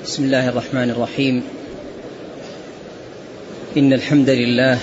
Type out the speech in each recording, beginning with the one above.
بسم الله الرحمن الرحيم. إن الحمد لله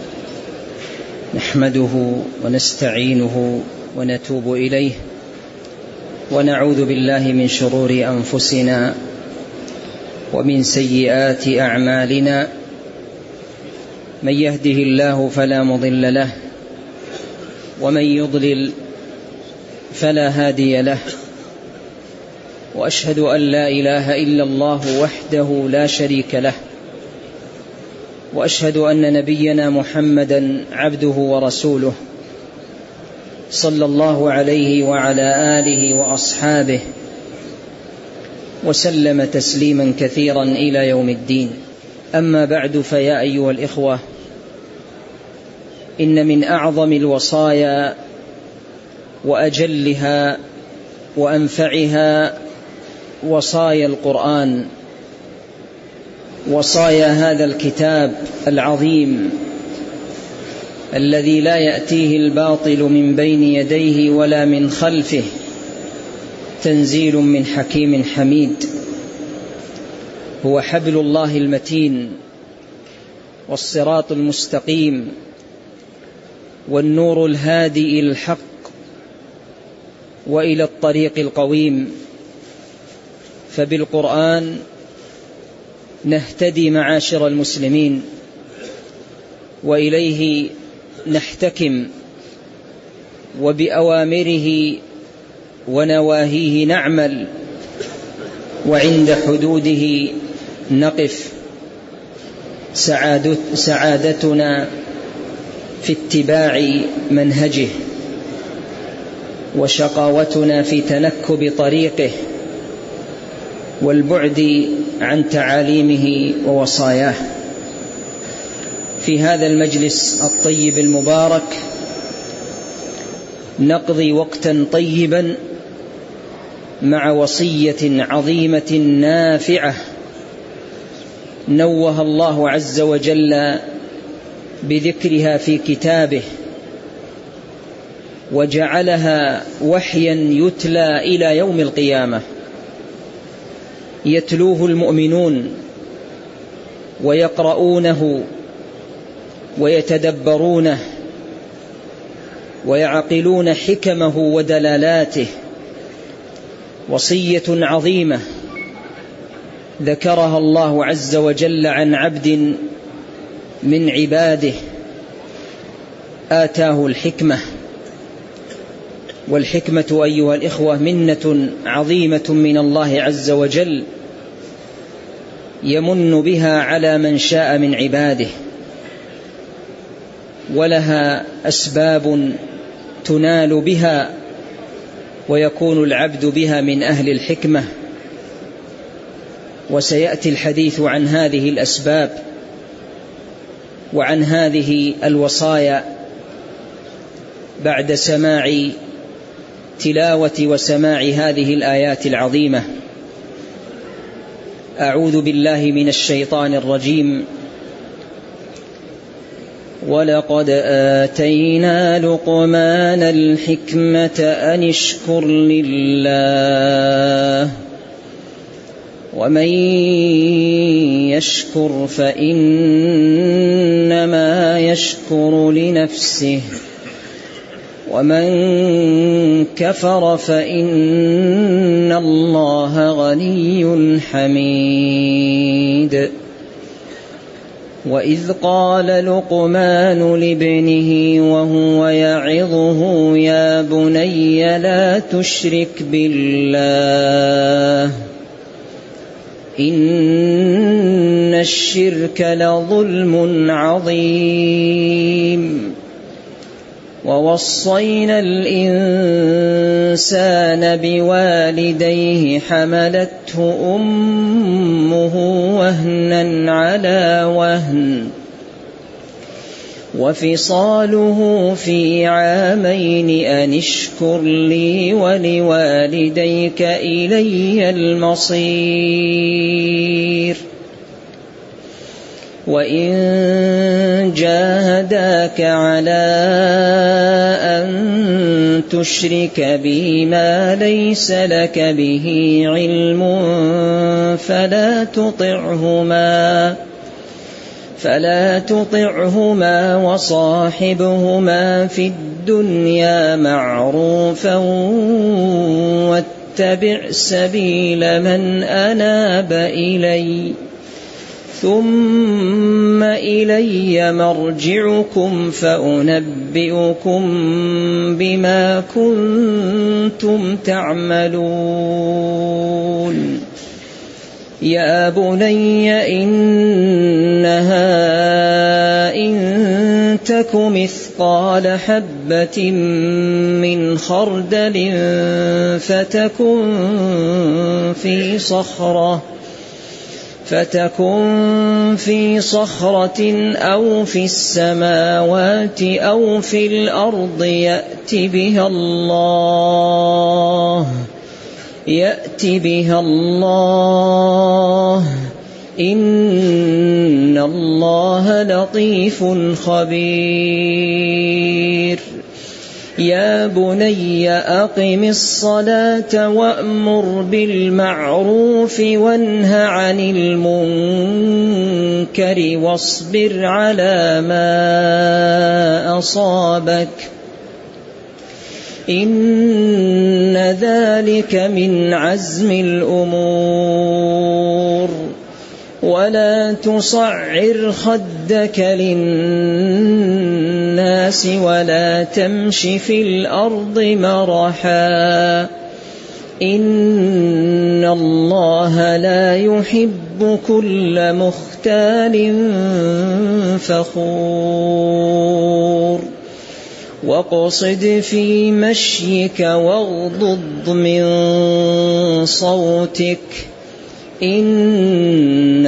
نحمده ونستعينه ونتوب إليه ونعوذ بالله من شرور أنفسنا ومن سيئات أعمالنا. من يهده الله فلا مضل له ومن يضلل فلا هادي له، وأشهد أن لا إله إلا الله وحده لا شريك له، وأشهد أن نبينا محمدا عبده ورسوله صلى الله عليه وعلى آله وأصحابه وسلم تسليما كثيرا إلى يوم الدين. أما بعد، فيا أيها الإخوة، إن من أعظم الوصايا وأجلها وأنفعها وصايا القرآن، وصايا هذا الكتاب العظيم الذي لا يأتيه الباطل من بين يديه ولا من خلفه، تنزيل من حكيم حميد. هو حبل الله المتين والصراط المستقيم والنور الهادي إلى الحق وإلى الطريق القويم. فبالقرآن نهتدي معاشر المسلمين، وإليه نحتكم، وبأوامره ونواهيه نعمل، وعند حدوده نقف. سعادتنا في اتباع منهجه، وشقاوتنا في تنكب طريقه والبعد عن تعاليمه ووصاياه. في هذا المجلس الطيب المبارك نقضي وقتا طيبا مع وصية عظيمة نافعة نوه الله عز وجل بذكرها في كتابه، وجعلها وحيا يتلى إلى يوم القيامة، يتلوه المؤمنون ويقرؤونه ويتدبرونه ويعقلون حكمه ودلالاته. وصية عظيمة ذكرها الله عز وجل عن عبد من عباده آتاه الحكمة. والحكمة أيها الإخوة منة عظيمة من الله عز وجل يمن بها على من شاء من عباده، ولها أسباب تنال بها ويكون العبد بها من أهل الحكمة. وسيأتي الحديث عن هذه الأسباب وعن هذه الوصايا بعد سماع تلاوة وسماع هذه الآيات العظيمة. أعوذ بالله من الشيطان الرجيم. ولقد آتينا لقمان الحكمة أن اشكر لله ومن يشكر فإنما يشكر لنفسه ومن كفر فإن الله غني حميد. وإذ قال لقمان لابنه وهو يعظه يا بني لا تشرك بالله إن الشرك لظلم عظيم. ووصينا الإنسان بوالديه حملته أمه وهنا على وهن وفصاله في عامين أن اشكر لي ولوالديك إلي المصير. وإن جاهداك على أن تشرك بي ما ليس لك به علم فلا تطعهما وصاحبهما في الدنيا معروفا واتبع سبيل من أناب إلي ثم إلي مرجعكم فأنبئكم بما كنتم تعملون. يا بني إنها إن تك مثقال حبة من خردل فتكن في صخرة أو في السماوات أو في الأرض يأتي بها الله إن الله لطيف خبير. يا بني أقم الصلاة وأمر بالمعروف وانه عن المنكر واصبر على ما أصابك إن ذلك من عزم الأمور. ولا تصعر خدك للناس ولا تمش في الأرض مرحا إن الله لا يحب كل مختال فخور. واقصد في مشيك واغضض من صوتك إن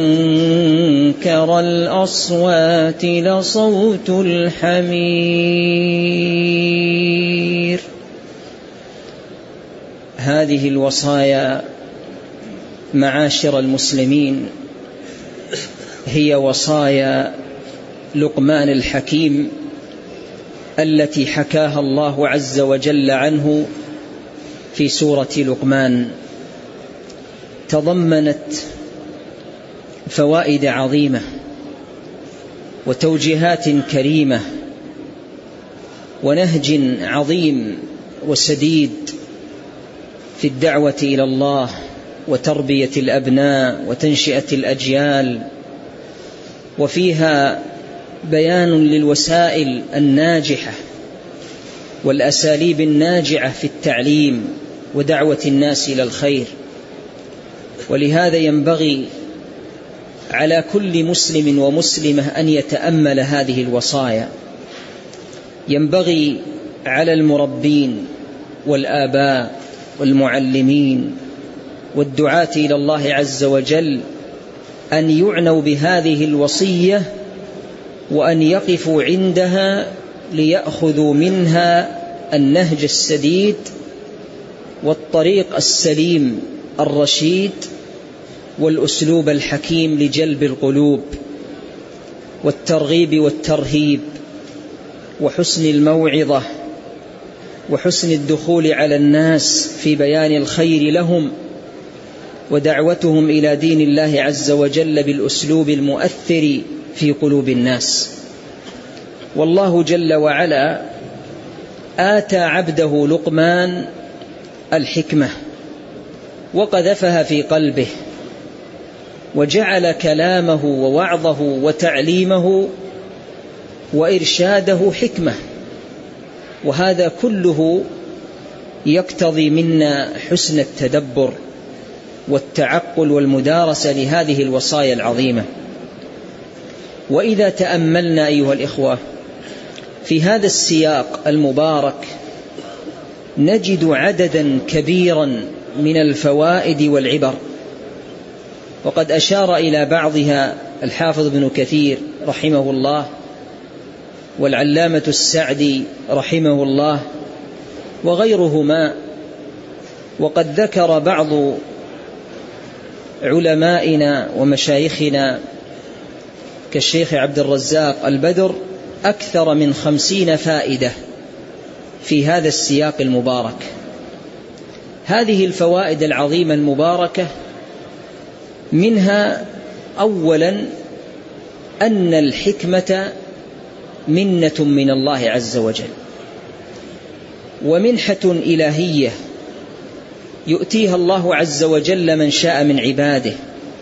أنكر الأصوات لصوت الحمير. هذه الوصايا معاشر المسلمين هي وصايا لقمان الحكيم التي حكاها الله عز وجل عنه في سورة لقمان، تضمنت فوائد عظيمة وتوجيهات كريمة ونهج عظيم وسديد في الدعوة إلى الله وتربية الأبناء وتنشئة الأجيال، وفيها بيان للوسائل الناجحة والأساليب الناجعة في التعليم ودعوة الناس إلى الخير. ولهذا ينبغي على كل مسلم ومسلمة أن يتأمل هذه الوصايا. ينبغي على المربين والآباء والمعلمين والدعاة إلى الله عز وجل أن يعنوا بهذه الوصية وأن يقفوا عندها ليأخذوا منها النهج السديد والطريق السليم الرشيد والأسلوب الحكيم لجلب القلوب والترغيب والترهيب وحسن الموعظة وحسن الدخول على الناس في بيان الخير لهم ودعوتهم إلى دين الله عز وجل بالأسلوب المؤثر في قلوب الناس. والله جل وعلا آتى عبده لقمان الحكمة وقذفها في قلبه وجعل كلامه ووعظه وتعليمه وإرشاده حكمة، وهذا كله يقتضي منا حسن التدبر والتعقل والمدارسة لهذه الوصايا العظيمة. وإذا تأملنا أيها الإخوة في هذا السياق المبارك نجد عددا كبيرا من الفوائد والعبر، وقد أشار إلى بعضها الحافظ ابن كثير رحمه الله والعلامة السعدي رحمه الله وغيرهما. وقد ذكر بعض علمائنا ومشايخنا كالشيخ عبد الرزاق البدر أكثر من 50 فائدة في هذا السياق المبارك. هذه الفوائد العظيمة المباركة منها أولا أن الحكمة منة من الله عز وجل ومنحة إلهية يؤتيها الله عز وجل من شاء من عباده،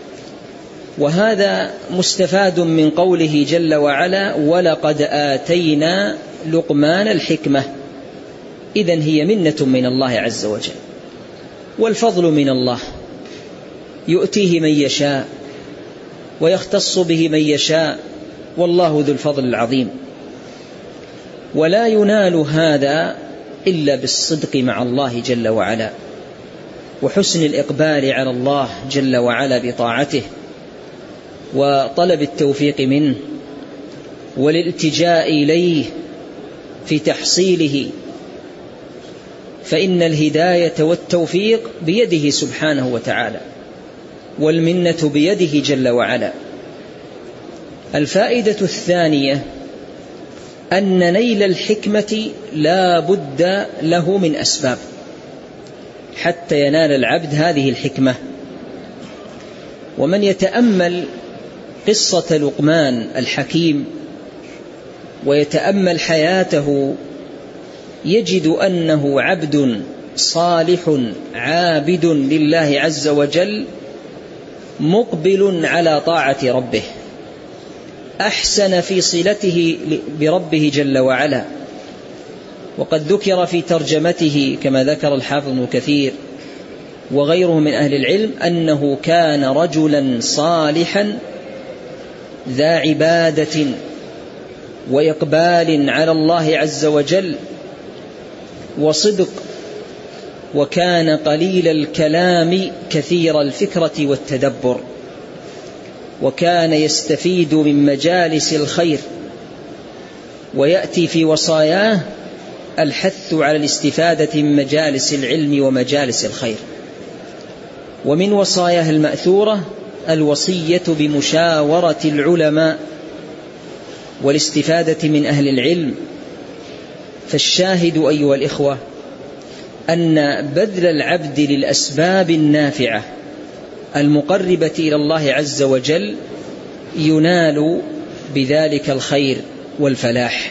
وهذا مستفاد من قوله جل وعلا ولقد آتينا لقمان الحكمة. إذن هي منة من الله عز وجل، والفضل من الله يؤتيه من يشاء ويختص به من يشاء، والله ذو الفضل العظيم. ولا ينال هذا إلا بالصدق مع الله جل وعلا، وحسن الإقبال على الله جل وعلا بطاعته، وطلب التوفيق منه، والالتجاء إليه في تحصيله، فإن الهداية والتوفيق بيده سبحانه وتعالى، والمنة بيده جل وعلا. الفائدة الثانية أن نيل الحكمة لا بد له من أسباب حتى ينال العبد هذه الحكمة. ومن يتأمل قصة لقمان الحكيم ويتأمل حياته يجد أنه عبد صالح عابد لله عز وجل مقبل على طاعة ربه، أحسن في صلته بربه جل وعلا. وقد ذكر في ترجمته كما ذكر الحافظ ابن كثير وغيره من أهل العلم أنه كان رجلا صالحا ذا عبادة وإقبال على الله عز وجل وصدق، وكان قليل الكلام كثير الفكرة والتدبر، وكان يستفيد من مجالس الخير، ويأتي في وصاياه الحث على الاستفادة من مجالس العلم ومجالس الخير. ومن وصاياه المأثورة الوصية بمشاورة العلماء والاستفادة من أهل العلم. فالشاهد أيها الإخوة أن بذل العبد للأسباب النافعة المقربة إلى الله عز وجل ينال بذلك الخير والفلاح،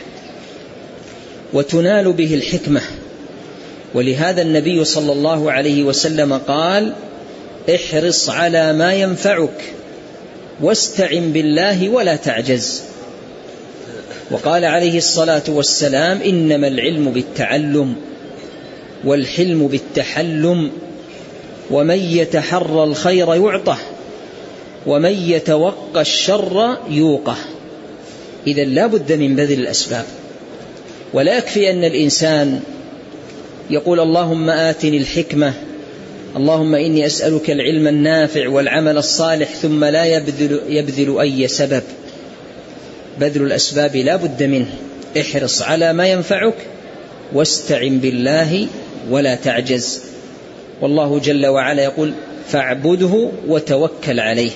وتنال به الحكمة. ولهذا النبي صلى الله عليه وسلم قال احرص على ما ينفعك واستعن بالله ولا تعجز. وقال عليه الصلاة والسلام إنما العلم بالتعلم والحلم بالتحلم، ومن يتحرى الخير يعطه ومن يتوقى الشر يوقه. إذن لا بد من بذل الأسباب، ولا يكفي أن الإنسان يقول اللهم آتني الحكمة، اللهم إني أسألك العلم النافع والعمل الصالح، ثم لا يبذل أي سبب. بذل الأسباب لا بد منه. احرص على ما ينفعك واستعن بالله ولا تعجز. والله جل وعلا يقول فاعبده وتوكل عليه.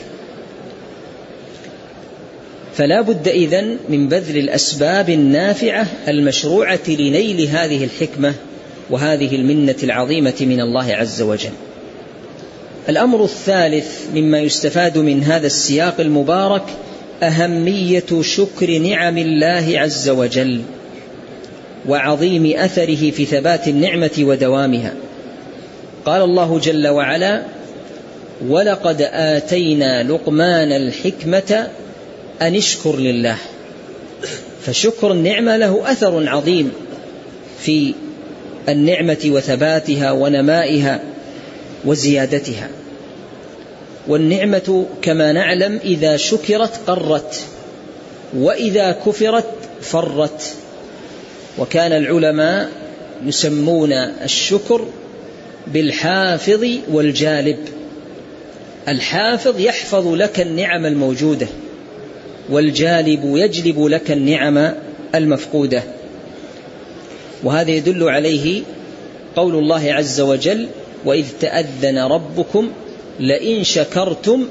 فلا بد إذن من بذل الأسباب النافعة المشروعة لنيل هذه الحكمة وهذه المنة العظيمة من الله عز وجل. الأمر الثالث مما يستفاد من هذا السياق المبارك أهمية شكر نعم الله عز وجل وعظيم أثره في ثبات النعمة ودوامها. قال الله جل وعلا ولقد آتينا لقمان الحكمة أن اشكر لله. فشكر النعمة له أثر عظيم في النعمة وثباتها ونمائها وزيادتها. والنعمة كما نعلم إذا شكرت قرت، وإذا كفرت فرت. وكان العلماء يسمون الشكر بالحافظ والجالب. الحافظ يحفظ لك النعم الموجودة، والجالب يجلب لك النعم المفقودة. وهذا يدل عليه قول الله عز وجل وإذ تأذن ربكم لئن شكرتم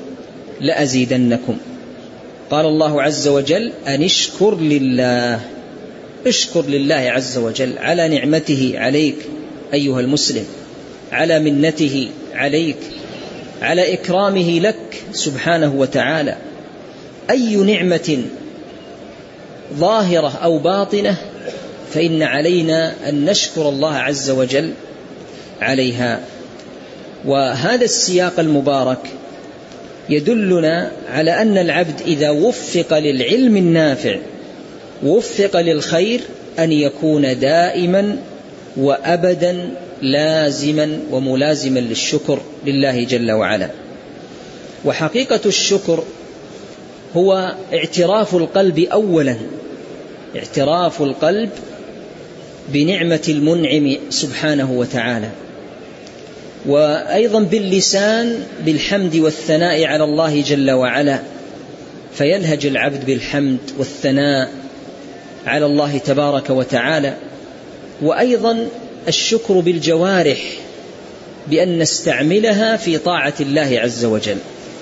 لأزيدنكم. قال الله عز وجل أن اشكر لله. اشكر لله عز وجل على نعمته عليك أيها المسلم، على منته عليك، على إكرامه لك سبحانه وتعالى. أي نعمة ظاهرة أو باطنة فإن علينا أن نشكر الله عز وجل عليها. وهذا السياق المبارك يدلنا على أن العبد إذا وفق للعلم النافع ووفق للخير أن يكون دائما وأبدا لازما وملازما للشكر لله جل وعلا. وحقيقة الشكر هو اعتراف القلب أولا، اعتراف القلب بنعمة المنعم سبحانه وتعالى، وأيضا باللسان بالحمد والثناء على الله جل وعلا، فيلهج العبد بالحمد والثناء على الله تبارك وتعالى. وأيضا الشكر بالجوارح بأن نستعملها في طاعة الله عز وجل.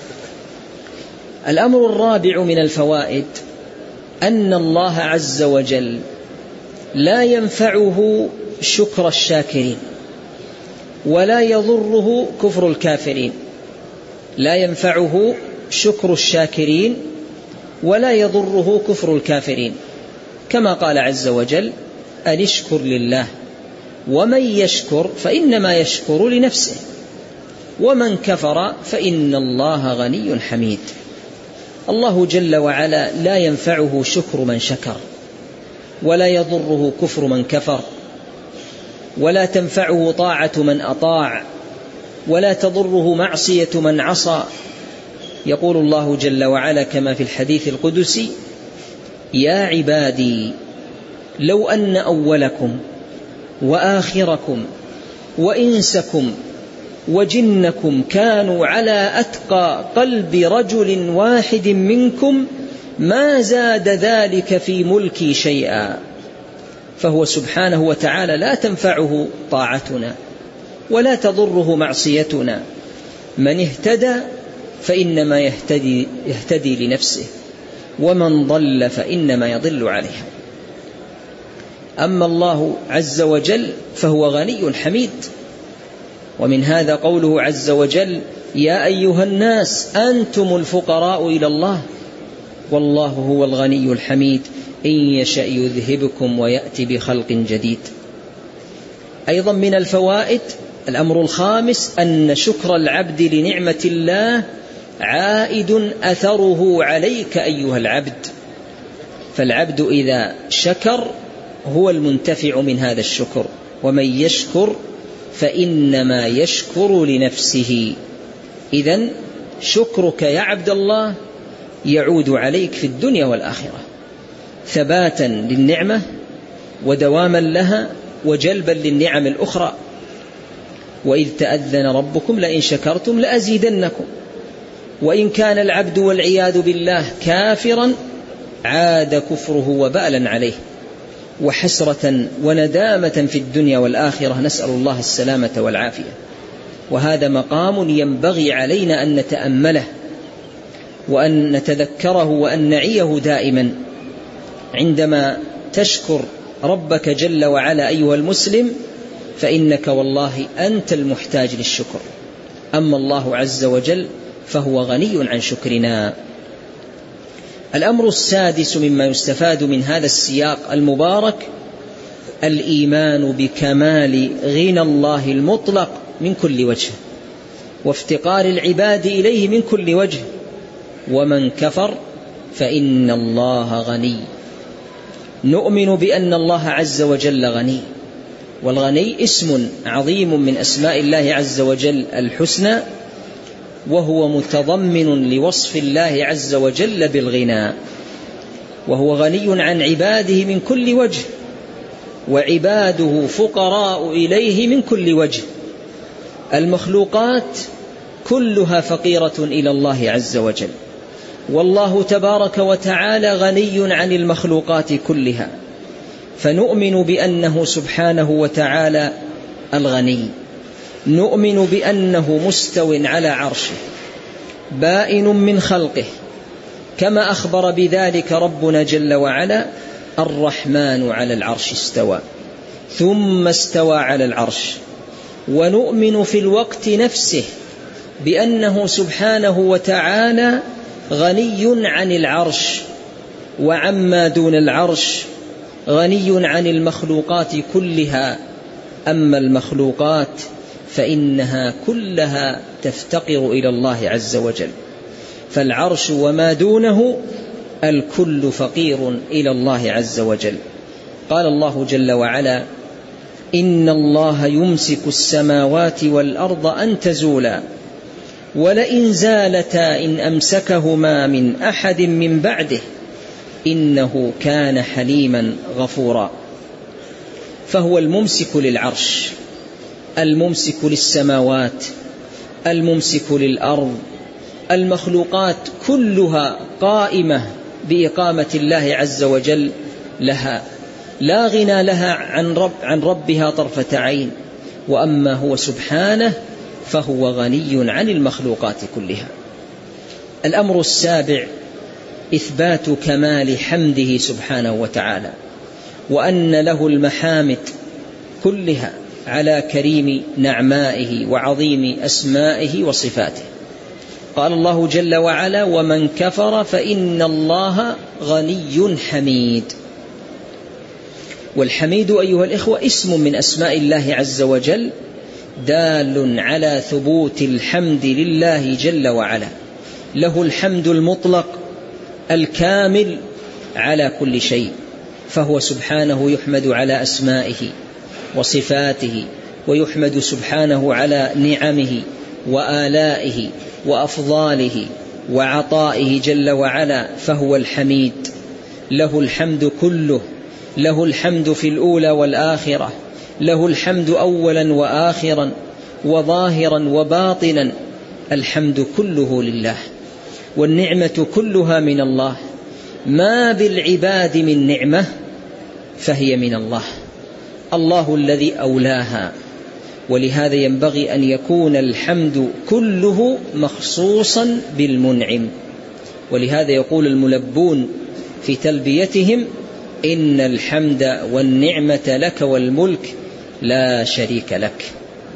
الأمر الرابع من الفوائد أن الله عز وجل لا ينفعه شكر الشاكرين ولا يضره كفر الكافرين. لا ينفعه شكر الشاكرين ولا يضره كفر الكافرين، كما قال عز وجل: أن اشكر لله ومن يشكر فإنما يشكر لنفسه ومن كفر فإن الله غني حميد. الله جل وعلا لا ينفعه شكر من شكر ولا يضره كفر من كفر، ولا تنفعه طاعة من أطاع ولا تضره معصية من عصى. يقول الله جل وعلا كما في الحديث القدسي: يا عبادي لو أن أولكم وآخركم وإنسكم وجنكم كانوا على أتقى قلب رجل واحد منكم ما زاد ذلك في ملكي شيئا. فهو سبحانه وتعالى لا تنفعه طاعتنا ولا تضره معصيتنا. من اهتدى فإنما يهتدي لنفسه ومن ضل فإنما يضل عليها. أما الله عز وجل فهو غني حميد. ومن هذا قوله عز وجل: يا أيها الناس أنتم الفقراء إلى الله والله هو الغني الحميد إن يشأ يذهبكم ويأتي بخلق جديد. أيضا من الفوائد الأمر الخامس أن شكر العبد لنعمة الله عائد أثره عليك أيها العبد. فالعبد إذا شكر هو المنتفع من هذا الشكر، ومن يشكر فإنما يشكر لنفسه. إذن شكرك يا عبد الله يعود عليك في الدنيا والآخرة ثباتا للنعمة ودواما لها وجلبا للنعم الأخرى. وإذ تأذن ربكم لئن شكرتم لأزيدنكم. وإن كان العبد والعياذ بالله كافرا عاد كفره وبالا عليه وحسرة وندامة في الدنيا والآخرة، نسأل الله السلامة والعافية. وهذا مقام ينبغي علينا أن نتأمله وأن نتذكره وأن نعيه دائما. عندما تشكر ربك جل وعلا أيها المسلم فإنك والله أنت المحتاج للشكر، أما الله عز وجل فهو غني عن شكرنا. الأمر السادس مما يستفاد من هذا السياق المبارك الإيمان بكمال غنى الله المطلق من كل وجه وافتقار العباد إليه من كل وجه. ومن كفر فإن الله غني. نؤمن بأن الله عز وجل غني، والغني اسم عظيم من أسماء الله عز وجل الحسنى، وهو متضمن لوصف الله عز وجل بالغنى، وهو غني عن عباده من كل وجه، وعباده فقراء إليه من كل وجه. المخلوقات كلها فقيرة إلى الله عز وجل، والله تبارك وتعالى غني عن المخلوقات كلها. فنؤمن بأنه سبحانه وتعالى الغني، نؤمن بأنه مستو على عرشه بائن من خلقه، كما أخبر بذلك ربنا جل وعلا: الرحمن على العرش استوى ثم استوى على العرش، ونؤمن في الوقت نفسه بأنه سبحانه وتعالى غني عن العرش وعما دون العرش، غني عن المخلوقات كلها. أما المخلوقات فإنها كلها تفتقر إلى الله عز وجل، فالعرش وما دونه الكل فقير إلى الله عز وجل. قال الله جل وعلا: إن الله يمسك السماوات والأرض أن تزولا ولئن زالتا إن أمسكهما من أحد من بعده إنه كان حليما غفورا. فهو الممسك للعرش، الممسك للسماوات، الممسك للأرض. المخلوقات كلها قائمة بإقامة الله عز وجل لها، لا غنى لها عن ربها طرفة عين. وأما هو سبحانه فهو غني عن المخلوقات كلها. الأمر السابع: إثبات كمال حمده سبحانه وتعالى، وأن له المحامد كلها على كريم نعمائه وعظيم أسمائه وصفاته. قال الله جل وعلا: ومن كفر فإن الله غني حميد. والحميد أيها الإخوة اسم من أسماء الله عز وجل، دال على ثبوت الحمد لله جل وعلا. له الحمد المطلق الكامل على كل شيء، فهو سبحانه يحمد على أسمائه وصفاته، ويحمد سبحانه على نعمه وآلائه وأفضاله وعطائه جل وعلا، فهو الحميد. له الحمد كله، له الحمد في الأولى والآخرة، له الحمد أولا وآخرا وظاهرا وباطنا. الحمد كله لله، والنعمة كلها من الله. ما بالعباد من نعمة فهي من الله، الله الذي أولاها. ولهذا ينبغي أن يكون الحمد كله مخصوصا بالمنعم. ولهذا يقول الملبون في تلبيتهم: إن الحمد والنعمة لك والملك لا شريك لك.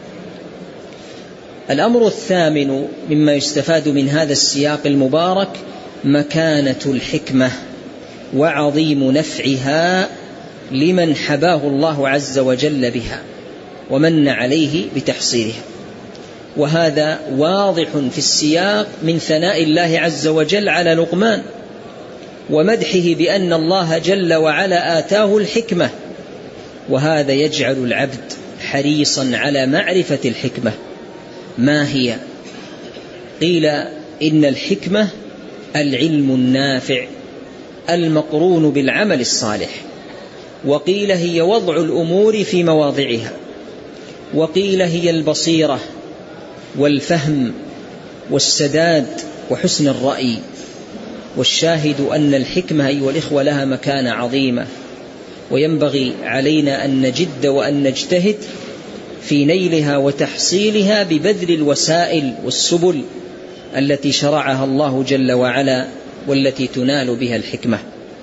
الأمر الثامن مما يستفاد من هذا السياق المبارك: مكانة الحكمة وعظيم نفعها لمن حباه الله عز وجل بها ومن عليه بتحصيلها. وهذا واضح في السياق من ثناء الله عز وجل على لقمان ومدحه بأن الله جل وعلا آتاه الحكمة، وهذا يجعل العبد حريصا على معرفة الحكمة. ما هي؟ قيل إن الحكمة العلم النافع المقرون بالعمل الصالح، وقيل هي وضع الأمور في مواضعها، وقيل هي البصيرة والفهم والسداد وحسن الرأي. والشاهد أن الحكمة أيها الإخوة لها مكانة عظيمة، وينبغي علينا أن نجد وأن نجتهد في نيلها وتحصيلها ببذل الوسائل والسبل التي شرعها الله جل وعلا والتي تنال بها الحكمة.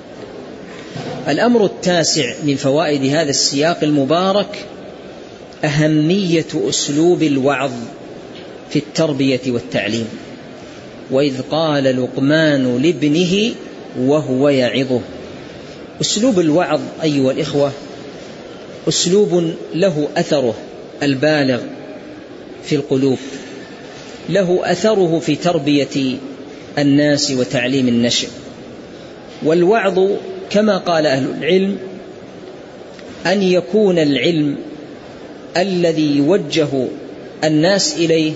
الأمر التاسع من فوائد هذا السياق المبارك: أهمية أسلوب الوعظ في التربية والتعليم. وإذ قال لقمان لابنه وهو يعظه. أسلوب الوعظ أيها الإخوة أسلوب له أثره البالغ في القلوب، له أثره في تربية الناس وتعليم النشء. والوعظ كما قال أهل العلم أن يكون العلم الذي يوجه الناس إليه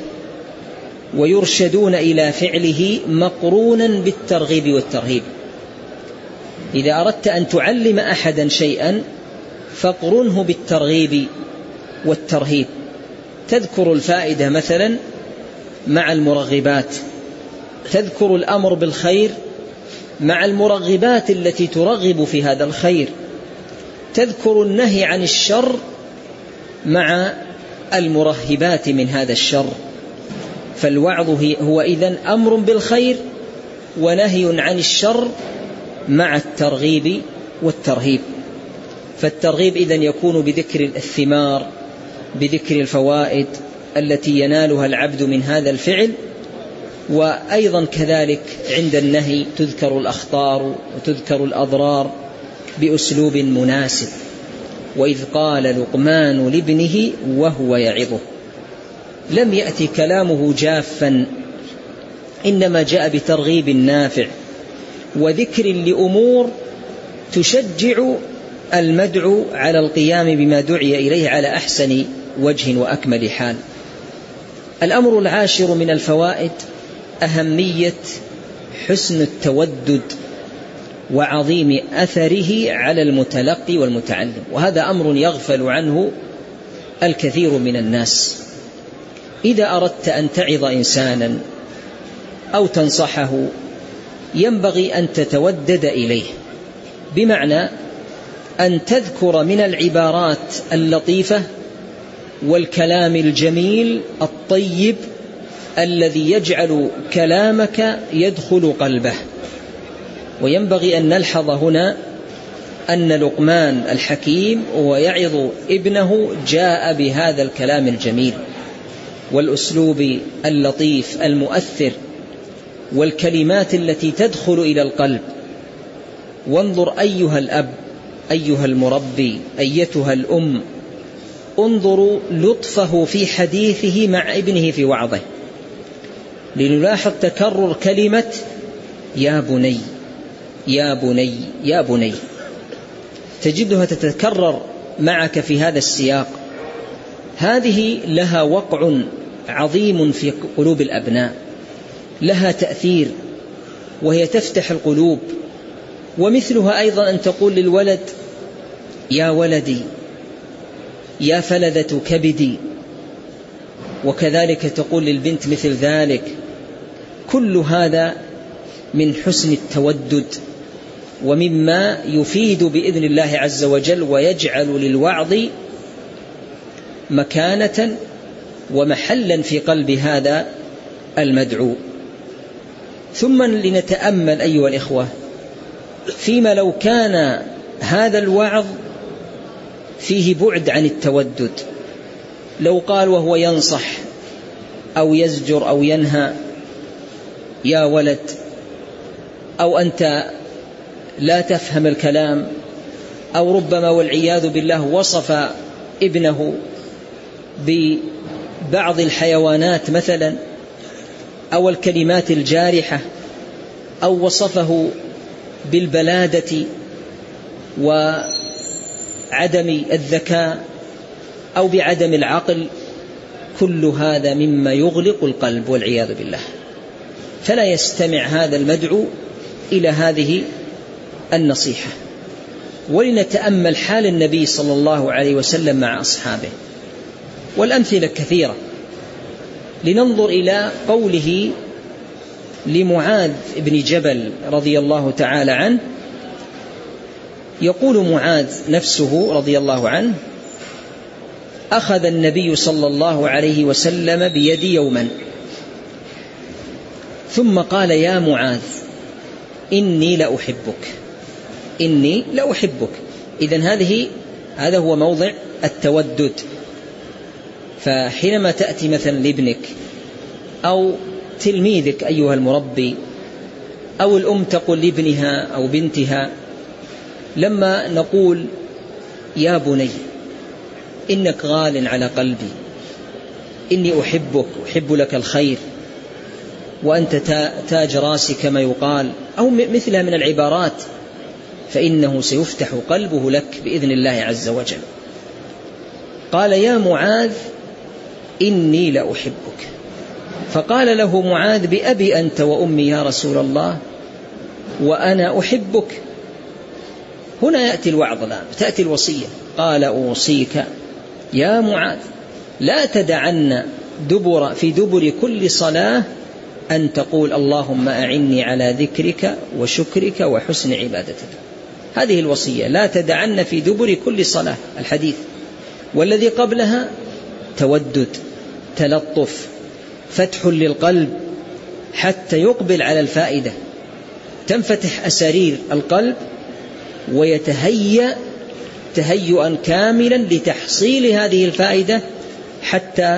ويرشدون إلى فعله مقرونا بالترغيب والترهيب. إذا أردت أن تعلم أحدا شيئا فاقرنه بالترغيب والترهيب. تذكر الفائدة مثلا مع المرغبات، تذكر الأمر بالخير مع المرغبات التي ترغب في هذا الخير، تذكر النهي عن الشر مع المرهبات من هذا الشر. فالوعظ هو إذن أمر بالخير ونهي عن الشر مع الترغيب والترهيب. فالترغيب إذن يكون بذكر الثمار، بذكر الفوائد التي ينالها العبد من هذا الفعل، وأيضا كذلك عند النهي تذكر الأخطار وتذكر الأضرار بأسلوب مناسب. وإذ قال لقمان لابنه وهو يعظه، لم يأتي كلامه جافا، إنما جاء بترغيب نافع وذكر لأمور تشجع المدعو على القيام بما دعي إليه على أحسن وجه وأكمل حال. الأمر العاشر من الفوائد أهمية حسن التودد وعظيم أثره على المتلقي والمتعلم، وهذا أمر يغفل عنه الكثير من الناس. إذا أردت أن تعظ إنسانا أو تنصحه ينبغي أن تتودد إليه، بمعنى أن تذكر من العبارات اللطيفة والكلام الجميل الطيب الذي يجعل كلامك يدخل قلبه. وينبغي أن نلحظ هنا أن لقمان الحكيم ويعظ ابنه جاء بهذا الكلام الجميل والأسلوب اللطيف المؤثر والكلمات التي تدخل إلى القلب. وانظر أيها الأب، أيها المربي، أيتها الأم، انظروا لطفه في حديثه مع ابنه في وعظه، لنلاحظ تكرر كلمة يا بني يا بني يا بني، تجدها تتكرر معك في هذا السياق. هذه لها وقع عظيم في قلوب الأبناء، لها تأثير وهي تفتح القلوب. ومثلها أيضا أن تقول للولد يا ولدي، يا فلذة كبدي، وكذلك تقول للبنت مثل ذلك. كل هذا من حسن التودد ومما يفيد بإذن الله عز وجل ويجعل للوعظ مكانة ومحلا في قلب هذا المدعو. ثم لنتأمل أيها الإخوة فيما لو كان هذا الوعظ فيه بعد عن التودد، لو قال وهو ينصح أو يزجر أو ينهى يا ولد، أو أنت لا تفهم الكلام، أو ربما والعياذ بالله وصف ابنه ببعض الحيوانات مثلا أو الكلمات الجارحة، أو وصفه بالبلادة وعدم الذكاء أو بعدم العقل، كل هذا مما يغلق القلب والعياذ بالله. فلا يستمع هذا المدعو إلى هذه النصيحة. ولنتأمل حال النبي صلى الله عليه وسلم مع أصحابه، والأمثلة كثيرة. لننظر إلى قوله لمعاذ بن جبل رضي الله تعالى عنه. يقول معاذ نفسه رضي الله عنه: أخذ النبي صلى الله عليه وسلم بيدي يوما ثم قال يا معاذ إني لأحبك، إني لأحبك. إذن هذا هو موضع التودد. فحينما تأتي مثلا لابنك أو تلميذك أيها المربي، أو الأم تقول لابنها أو بنتها، لما نقول يا بني إنك غال على قلبي، إني أحبك، أحب لك الخير، وأنت تاج راسي كما يقال، أو مثلها من العبارات، فإنه سيفتح قلبه لك بإذن الله عز وجل. قال يا معاذ إني لأحبك. فقال له معاذ بأبي أنت وأمي يا رسول الله وأنا أحبك. هنا يأتي الوعظ، تأتي الوصية. قال أوصيك يا معاذ لا تدعن في دبر كل صلاة أن تقول اللهم أعني على ذكرك وشكرك وحسن عبادتك. هذه الوصية، لا تدعن في دبر كل صلاة، الحديث. والذي قبلها تودد، تلطف، فتح للقلب حتى يقبل على الفائدة، تنفتح أسارير القلب ويتهيأ تهيئا كاملا لتحصيل هذه الفائدة حتى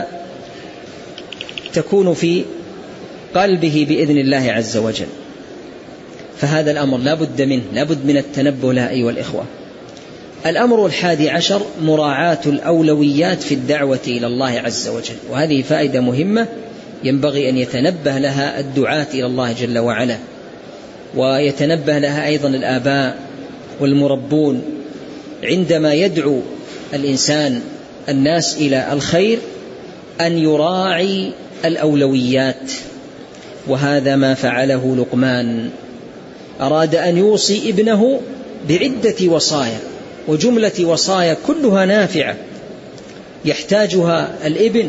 تكون في قلبه بإذن الله عز وجل. فهذا الأمر لا بد منه، لا بد من التنبه له أيها الإخوة. الأمر 11 مراعاة الأولويات في الدعوة إلى الله عز وجل، وهذه فائدة مهمة ينبغي أن يتنبه لها الدعاة إلى الله جل وعلا، ويتنبه لها أيضا الآباء والمربون عندما يدعو الإنسان الناس إلى الخير أن يراعي الأولويات. وهذا ما فعله لقمان، أراد أن يوصي ابنه بعدة وصايا، وجملة وصايا كلها نافعة يحتاجها الابن،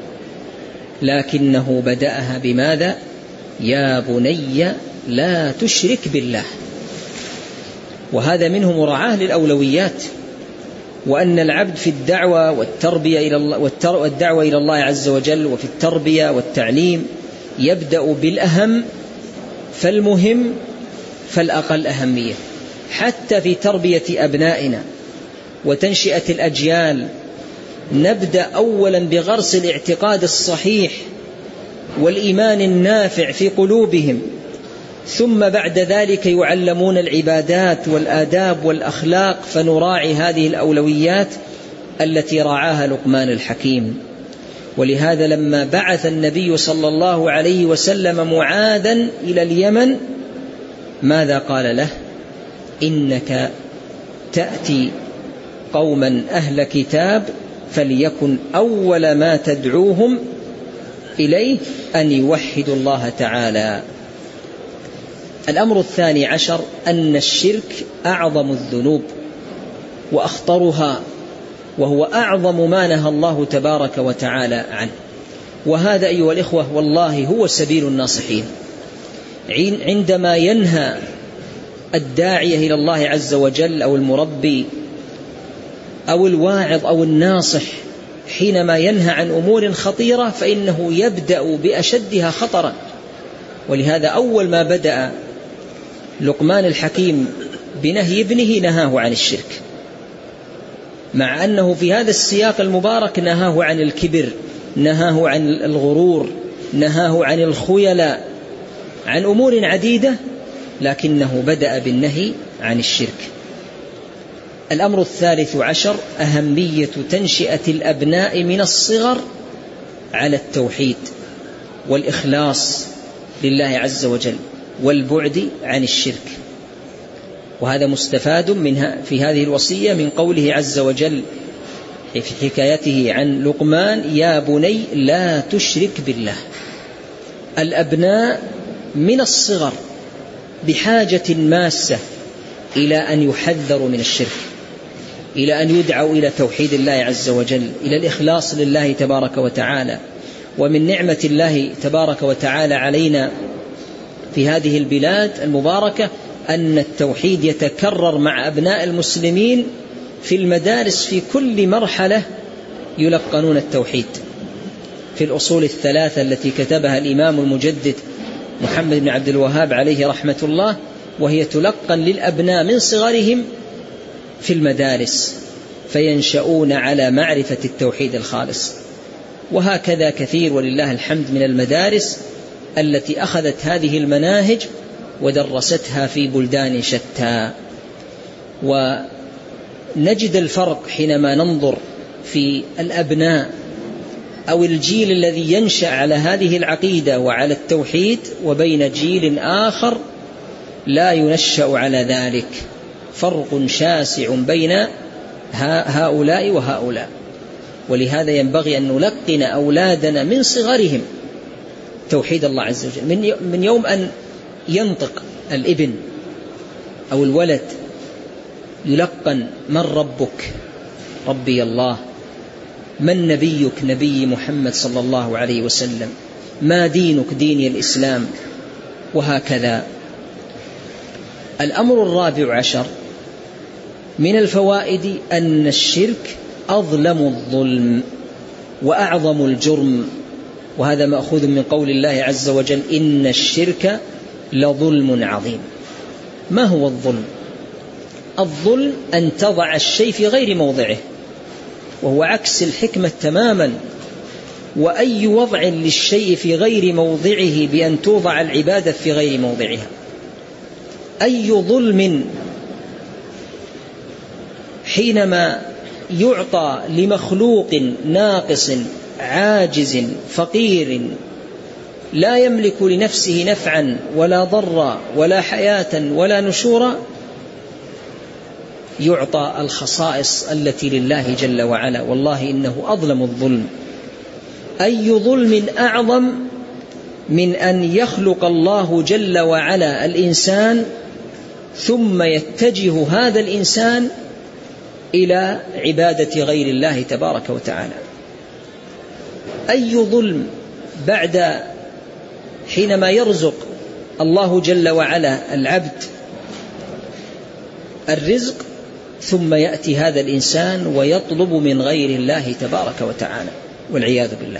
لكنه بدأها بماذا؟ يا بني لا تشرك بالله. وهذا منه مراعاة للأولويات، وأن العبد في الدعوة والتربية إلى الله والدعوة إلى الله عز وجل وفي التربية والتعليم يبدأ بالأهم فالمهم فالأقل أهمية. حتى في تربية أبنائنا وتنشئة الأجيال نبدأ أولا بغرس الاعتقاد الصحيح والإيمان النافع في قلوبهم، ثم بعد ذلك يعلمون العبادات والآداب والأخلاق، فنراعي هذه الأولويات التي راعاها لقمان الحكيم. ولهذا لما بعث النبي صلى الله عليه وسلم معاذا إلى اليمن ماذا قال له؟ إنك تأتي قوما أهل كتاب فليكن أول ما تدعوهم إليه أن يوحدوا الله تعالى. الأمر 12 أن الشرك أعظم الذنوب وأخطرها، وهو أعظم ما نهى الله تبارك وتعالى عنه. وهذا أيها الإخوة والله هو سبيل الناصحين. عندما ينهى الداعية إلى الله عز وجل أو المربي أو الواعظ أو الناصح، حينما ينهى عن أمور خطيرة فإنه يبدأ بأشدها خطرا. ولهذا أول ما بدأ لقمان الحكيم بنهي ابنه نهاه عن الشرك، مع أنه في هذا السياق المبارك نهاه عن الكبر، نهاه عن الغرور، نهاه عن الخيلاء، عن أمور عديدة، لكنه بدأ بالنهي عن الشرك. الأمر 13 أهمية تنشئة الأبناء من الصغر على التوحيد والإخلاص لله عز وجل والبعد عن الشرك. وهذا مستفاد منها في هذه الوصية من قوله عز وجل في حكايته عن لقمان يا بني لا تشرك بالله. الأبناء من الصغر بحاجة ماسة إلى أن يحذروا من الشرك، إلى أن يدعوا إلى توحيد الله عز وجل، إلى الإخلاص لله تبارك وتعالى. ومن نعمة الله تبارك وتعالى علينا في هذه البلاد المباركة أن التوحيد يتكرر مع أبناء المسلمين في المدارس، في كل مرحلة يلقنون التوحيد. في الأصول 3 التي كتبها الإمام المجدد محمد بن عبد الوهاب عليه رحمة الله، وهي تلقن للأبناء من صغرهم في المدارس، فينشؤون على معرفة التوحيد الخالص. وهكذا كثير ولله الحمد من المدارس التي أخذت هذه المناهج ودرستها في بلدان شتى. ونجد الفرق حينما ننظر في الأبناء أو الجيل الذي ينشأ على هذه العقيدة وعلى التوحيد وبين جيل آخر لا ينشأ على ذلك. فرق شاسع بين هؤلاء وهؤلاء. ولهذا ينبغي أن نلقن أولادنا من صغرهم توحيد الله عز وجل، من يوم أن ينطق الابن أو الولد يلقن من ربك؟ ربي الله. من نبيك؟ نبي محمد صلى الله عليه وسلم. ما دينك؟ ديني الإسلام. وهكذا. الأمر 14 من الفوائد أن الشرك أظلم الظلم وأعظم الجرم، وهذا مأخوذ من قول الله عز وجل إن الشرك لظلم عظيم. ما هو الظلم؟ الظلم أن تضع الشيء في غير موضعه، وهو عكس الحكمة تماما. وأي وضع للشيء في غير موضعه بأن توضع العبادة في غير موضعها. أي ظلم حينما يعطى لمخلوق ناقص عاجز فقير لا يملك لنفسه نفعا ولا ضرا ولا حياة ولا نشورا، يعطى الخصائص التي لله جل وعلا. والله إنه أظلم الظلم. أي ظلم أعظم من أن يخلق الله جل وعلا الإنسان ثم يتجه هذا الإنسان إلى عبادة غير الله تبارك وتعالى. أي ظلم بعد حينما يرزق الله جل وعلا العبد الرزق ثم يأتي هذا الإنسان ويطلب من غير الله تبارك وتعالى والعياذ بالله.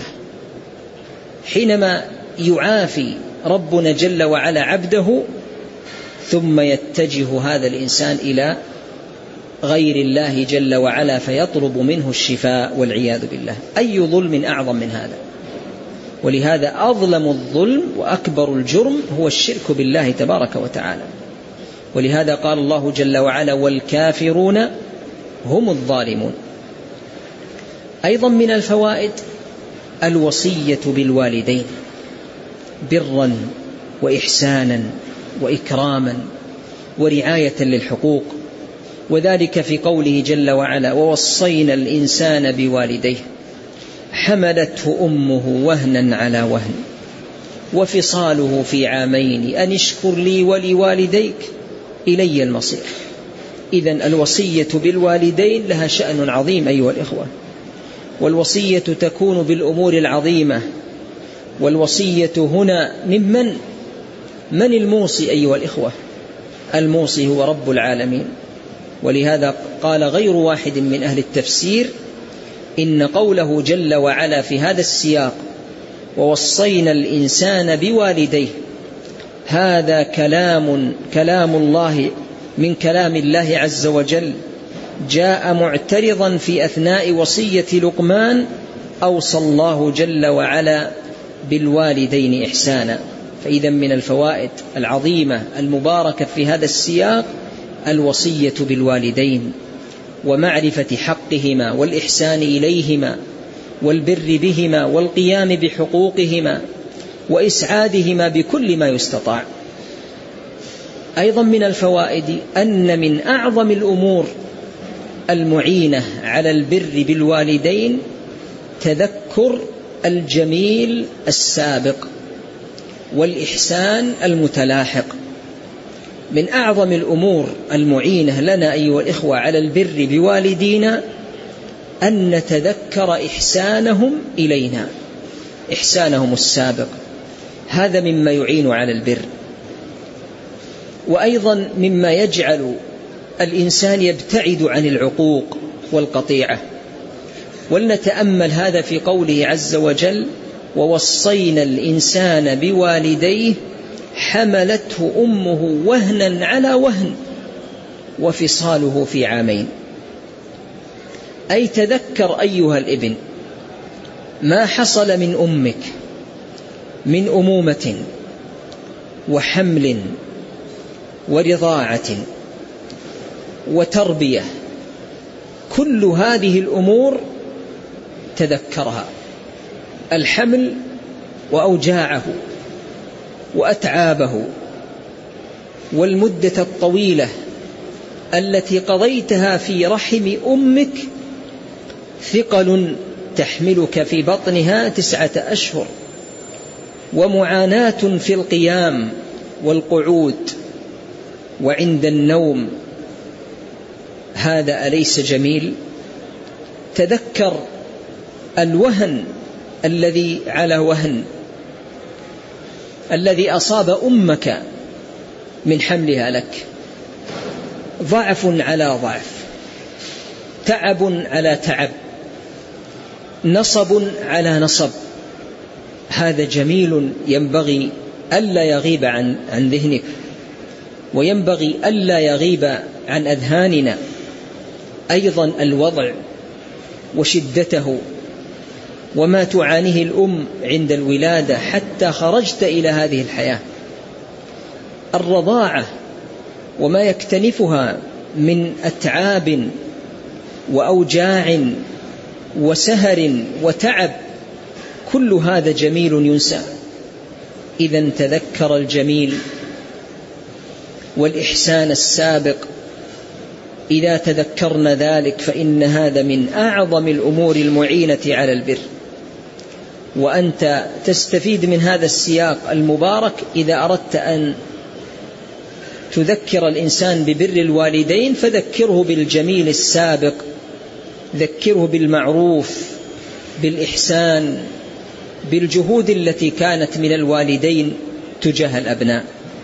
حينما يعافي ربنا جل وعلا عبده ثم يتجه هذا الإنسان إلى غير الله جل وعلا فيطلب منه الشفاء والعياذ بالله. أي ظلم أعظم من هذا؟ ولهذا أظلم الظلم وأكبر الجرم هو الشرك بالله تبارك وتعالى. ولهذا قال الله جل وعلا: والكافرون هم الظالمون. أيضا من الفوائد الوصية بالوالدين برا وإحسانا وإكراما ورعاية للحقوق، وذلك في قوله جل وعلا: ووصينا الإنسان بوالديه حملته أمه وهنا على وهن وفصاله في عامين أن اشكر لي ولوالديك إلي المصير. إذن الوصية بالوالدين لها شأن عظيم أيها الإخوة، والوصية تكون بالأمور العظيمة. والوصية هنا من الموصي أيها الإخوة؟ الموصي هو رب العالمين. ولهذا قال غير واحد من أهل التفسير إن قوله جل وعلا في هذا السياق: ووصينا الإنسان بوالديه، هذا كلام الله من كلام الله عز وجل، جاء معترضا في أثناء وصية لقمان أوصى الله جل وعلا بالوالدين إحسانا. فإذا من الفوائد العظيمة المباركة في هذا السياق الوصية بالوالدين ومعرفة حقهما والإحسان إليهما والبر بهما والقيام بحقوقهما وإسعادهما بكل ما يستطاع. أيضا من الفوائد أن من أعظم الأمور المعينة على البر بالوالدين تذكر الجميل السابق والإحسان المتلاحق. من أعظم الأمور المعينة لنا أيها الإخوة على البر بوالدينا أن نتذكر إحسانهم إلينا، إحسانهم السابق، هذا مما يعين على البر. وأيضا مما يجعل الإنسان يبتعد عن العقوق والقطيعة. ولنتأمل هذا في قوله عز وجل: ووصينا الإنسان بوالديه حملته أمه وهنا على وهن وفصاله في عامين. أي تذكر أيها الابن ما حصل من أمك من أمومة وحمل ورضاعة وتربية، كل هذه الأمور تذكرها، الحمل وأوجاعه وأتعابه والمدة الطويلة التي قضيتها في رحم أمك، ثقل تحملك في بطنها 9 أشهر، ومعاناة في القيام والقعود وعند النوم، هذا أليس جميل؟ تذكر الوهن الذي على وهن الذي أصاب أمك من حملها لك، ضعف على ضعف، تعب على تعب، نصب على نصب، هذا جميل ينبغي ألا يغيب عن ذهنك، وينبغي ألا يغيب عن أذهاننا أيضا الوضع وشدته وما تعانيه الأم عند الولادة حتى خرجت إلى هذه الحياة. الرضاعة وما يكتنفها من أتعاب وأوجاع وسهر وتعب، كل هذا جميل ينسى. إذا تذكر الجميل والإحسان السابق، إذا تذكرنا ذلك فإن هذا من أعظم الأمور المعينة على البر. وأنت تستفيد من هذا السياق المبارك إذا أردت أن تذكر الإنسان ببر الوالدين فذكره بالجميل السابق، ذكره بالمعروف، بالإحسان، بالجهود التي كانت من الوالدين تجاه الأبناء.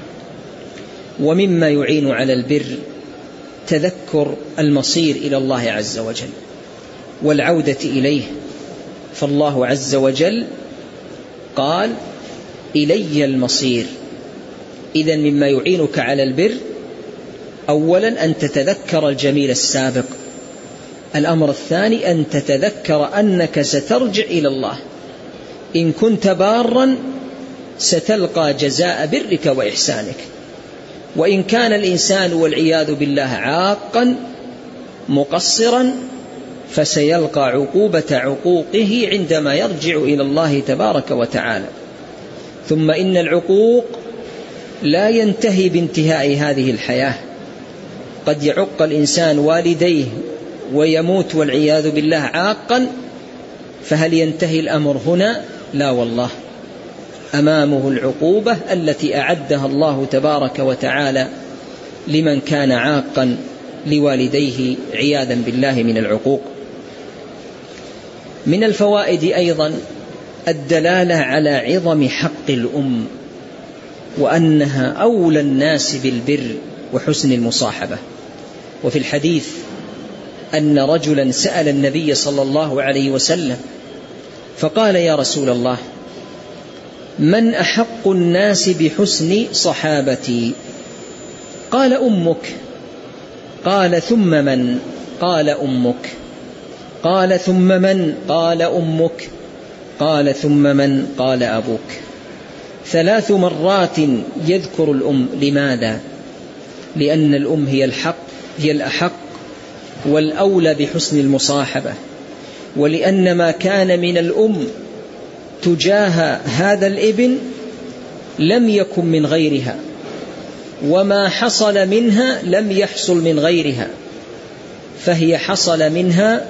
ومما يعين على البر تذكر المصير إلى الله عز وجل والعودة إليه، فالله عز وجل قال إلي المصير. إذن مما يعينك على البر أولا أن تتذكر الجميل السابق. الأمر الثاني أن تتذكر أنك سترجع إلى الله، إن كنت بارا ستلقى جزاء برك وإحسانك، وإن كان الإنسان والعياذ بالله عاقا مقصرا فسيلقى عقوبة عقوقه عندما يرجع إلى الله تبارك وتعالى. ثم إن العقوق لا ينتهي بانتهاء هذه الحياة، قد يعق الإنسان والديه ويموت والعياذ بالله عاقا، فهل ينتهي الأمر هنا؟ لا والله، أمامه العقوبة التي أعدها الله تبارك وتعالى لمن كان عاقا لوالديه عياذا بالله من العقوق. من الفوائد أيضا الدلالة على عظم حق الأم، وأنها أولى الناس بالبر وحسن المصاحبة. وفي الحديث أن رجلا سأل النبي صلى الله عليه وسلم فقال: يا رسول الله، من أحق الناس بحسن صحابتي؟ قال: أمك. قال: ثم من؟ قال: أمك. قال: ثم من؟ قال: أمك. قال: ثم من؟ قال: أبوك. 3 مرات يذكر الأم. لماذا؟ لأن الأم هي الحق، هي الأحق والأولى بحسن المصاحبة، ولأن ما كان من الأم تجاه هذا الابن لم يكن من غيرها، وما حصل منها لم يحصل من غيرها، فهي حصل منها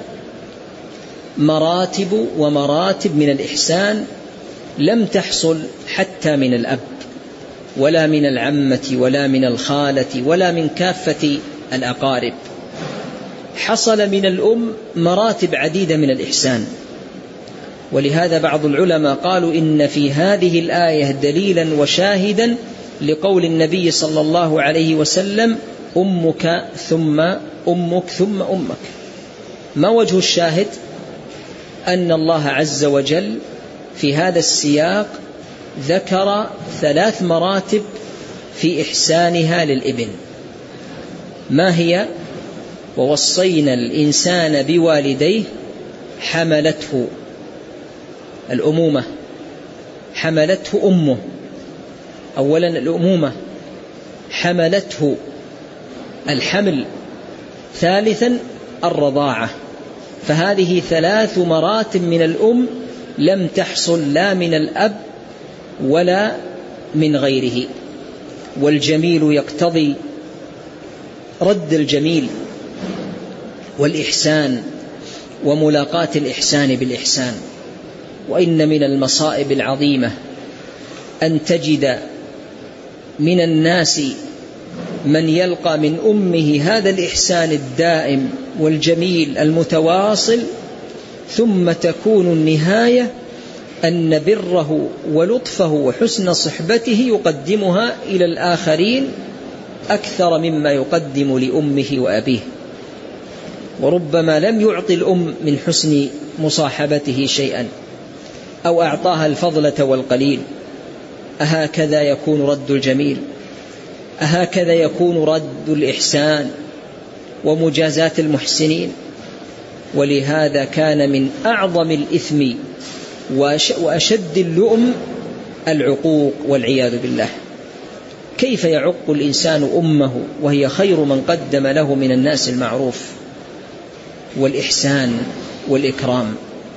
مراتب ومراتب من الإحسان لم تحصل حتى من الأب ولا من العمة ولا من الخالة ولا من كافة الأقارب. حصل من الأم مراتب عديدة من الإحسان. ولهذا بعض العلماء قالوا إن في هذه الآية دليلا وشاهدا لقول النبي صلى الله عليه وسلم: أمك ثم أمك ثم أمك. ما وجه الشاهد؟ أن الله عز وجل في هذا السياق ذكر 3 مراتب في إحسانها للابن. ما هي؟ ووصينا الإنسان بوالديه حملته الأمومة، حملته أمه. أولا الأمومة، حملته الحمل، ثالثا الرضاعة. فهذه 3 مراتب من الأم لم تحصل لا من الأب ولا من غيره. والجميل يقتضي رد الجميل والإحسان وملاقاة الإحسان بالإحسان. وإن من المصائب العظيمة أن تجد من الناس من يلقى من أمه هذا الإحسان الدائم والجميل المتواصل، ثم تكون النهاية أن بره ولطفه وحسن صحبته يقدمها إلى الآخرين أكثر مما يقدم لأمه وأبيه. وربما لم يعطي الأم من حسن مصاحبته شيئا، أو أعطاها الفضلة والقليل. أهكذا يكون رد الجميل؟ أهكذا يكون رد الإحسان ومجازاة المحسنين. ولهذا كان من أعظم الإثم وأشد اللؤم العقوق والعياذ بالله. كيف يعق الإنسان أمه وهي خير من قدم له من الناس المعروف والإحسان والإكرام؟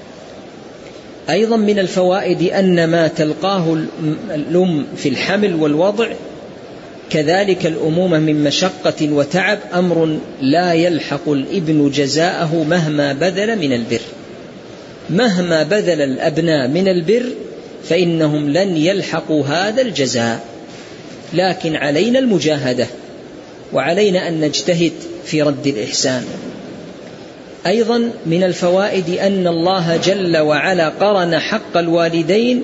أيضا من الفوائد أن ما تلقاه الأم في الحمل والوضع كذلك الأمومة من مشقة وتعب أمر لا يلحق الابن جزاءه مهما بذل من البر. مهما بذل الأبناء من البر فإنهم لن يلحقوا هذا الجزاء، لكن علينا المجاهدة وعلينا أن نجتهد في رد الإحسان. أيضا من الفوائد أن الله جل وعلا قرن حق الوالدين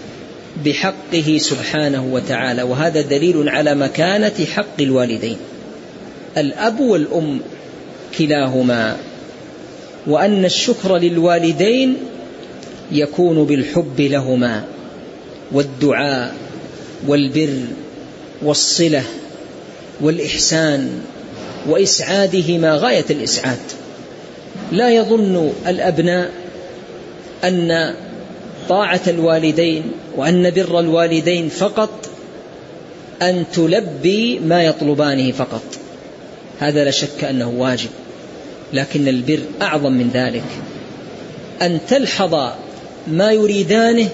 بحقه سبحانه وتعالى، وهذا دليل على مكانة حق الوالدين الأب والأم كلاهما، وأن الشكر للوالدين يكون بالحب لهما والدعاء والبر والصلة والإحسان وإسعادهما غاية الإسعاد. لا يظن الأبناء أن طاعة الوالدين وأن بر الوالدين فقط أن تلبي ما يطلبانه فقط، هذا لا شك أنه واجب، لكن البر أعظم من ذلك، أن تلحظ ما يريدانه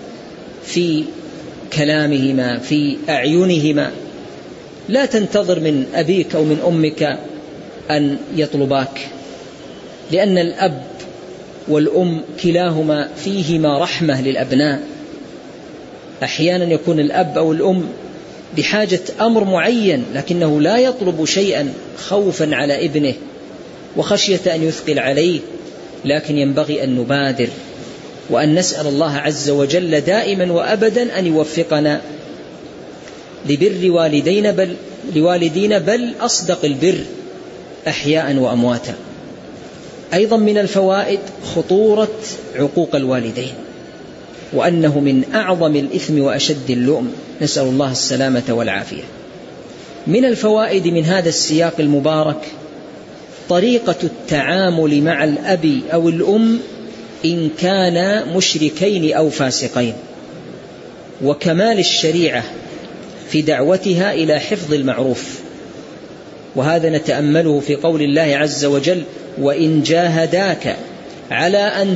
في كلامهما في أعينهما. لا تنتظر من أبيك أو من أمك أن يطلباك، لأن الأب والأم كلاهما فيهما رحمة للأبناء. أحيانا يكون الأب أو الأم بحاجة أمر معين لكنه لا يطلب شيئا خوفا على ابنه وخشية أن يثقل عليه، لكن ينبغي أن نبادر وأن نسأل الله عز وجل دائما وأبدا أن يوفقنا لبر والدينا بل أصدق البر أحياء وأمواتا. أيضا من الفوائد خطورة عقوق الوالدين، وأنه من أعظم الإثم وأشد اللؤم، نسأل الله السلامة والعافية. من الفوائد من هذا السياق المبارك طريقة التعامل مع الأب أو الأم إن كانا مشركين أو فاسقين، وكمال الشريعة في دعوتها إلى حفظ المعروف. وهذا نتأمله في قول الله عز وجل: وإن جاهداك على أن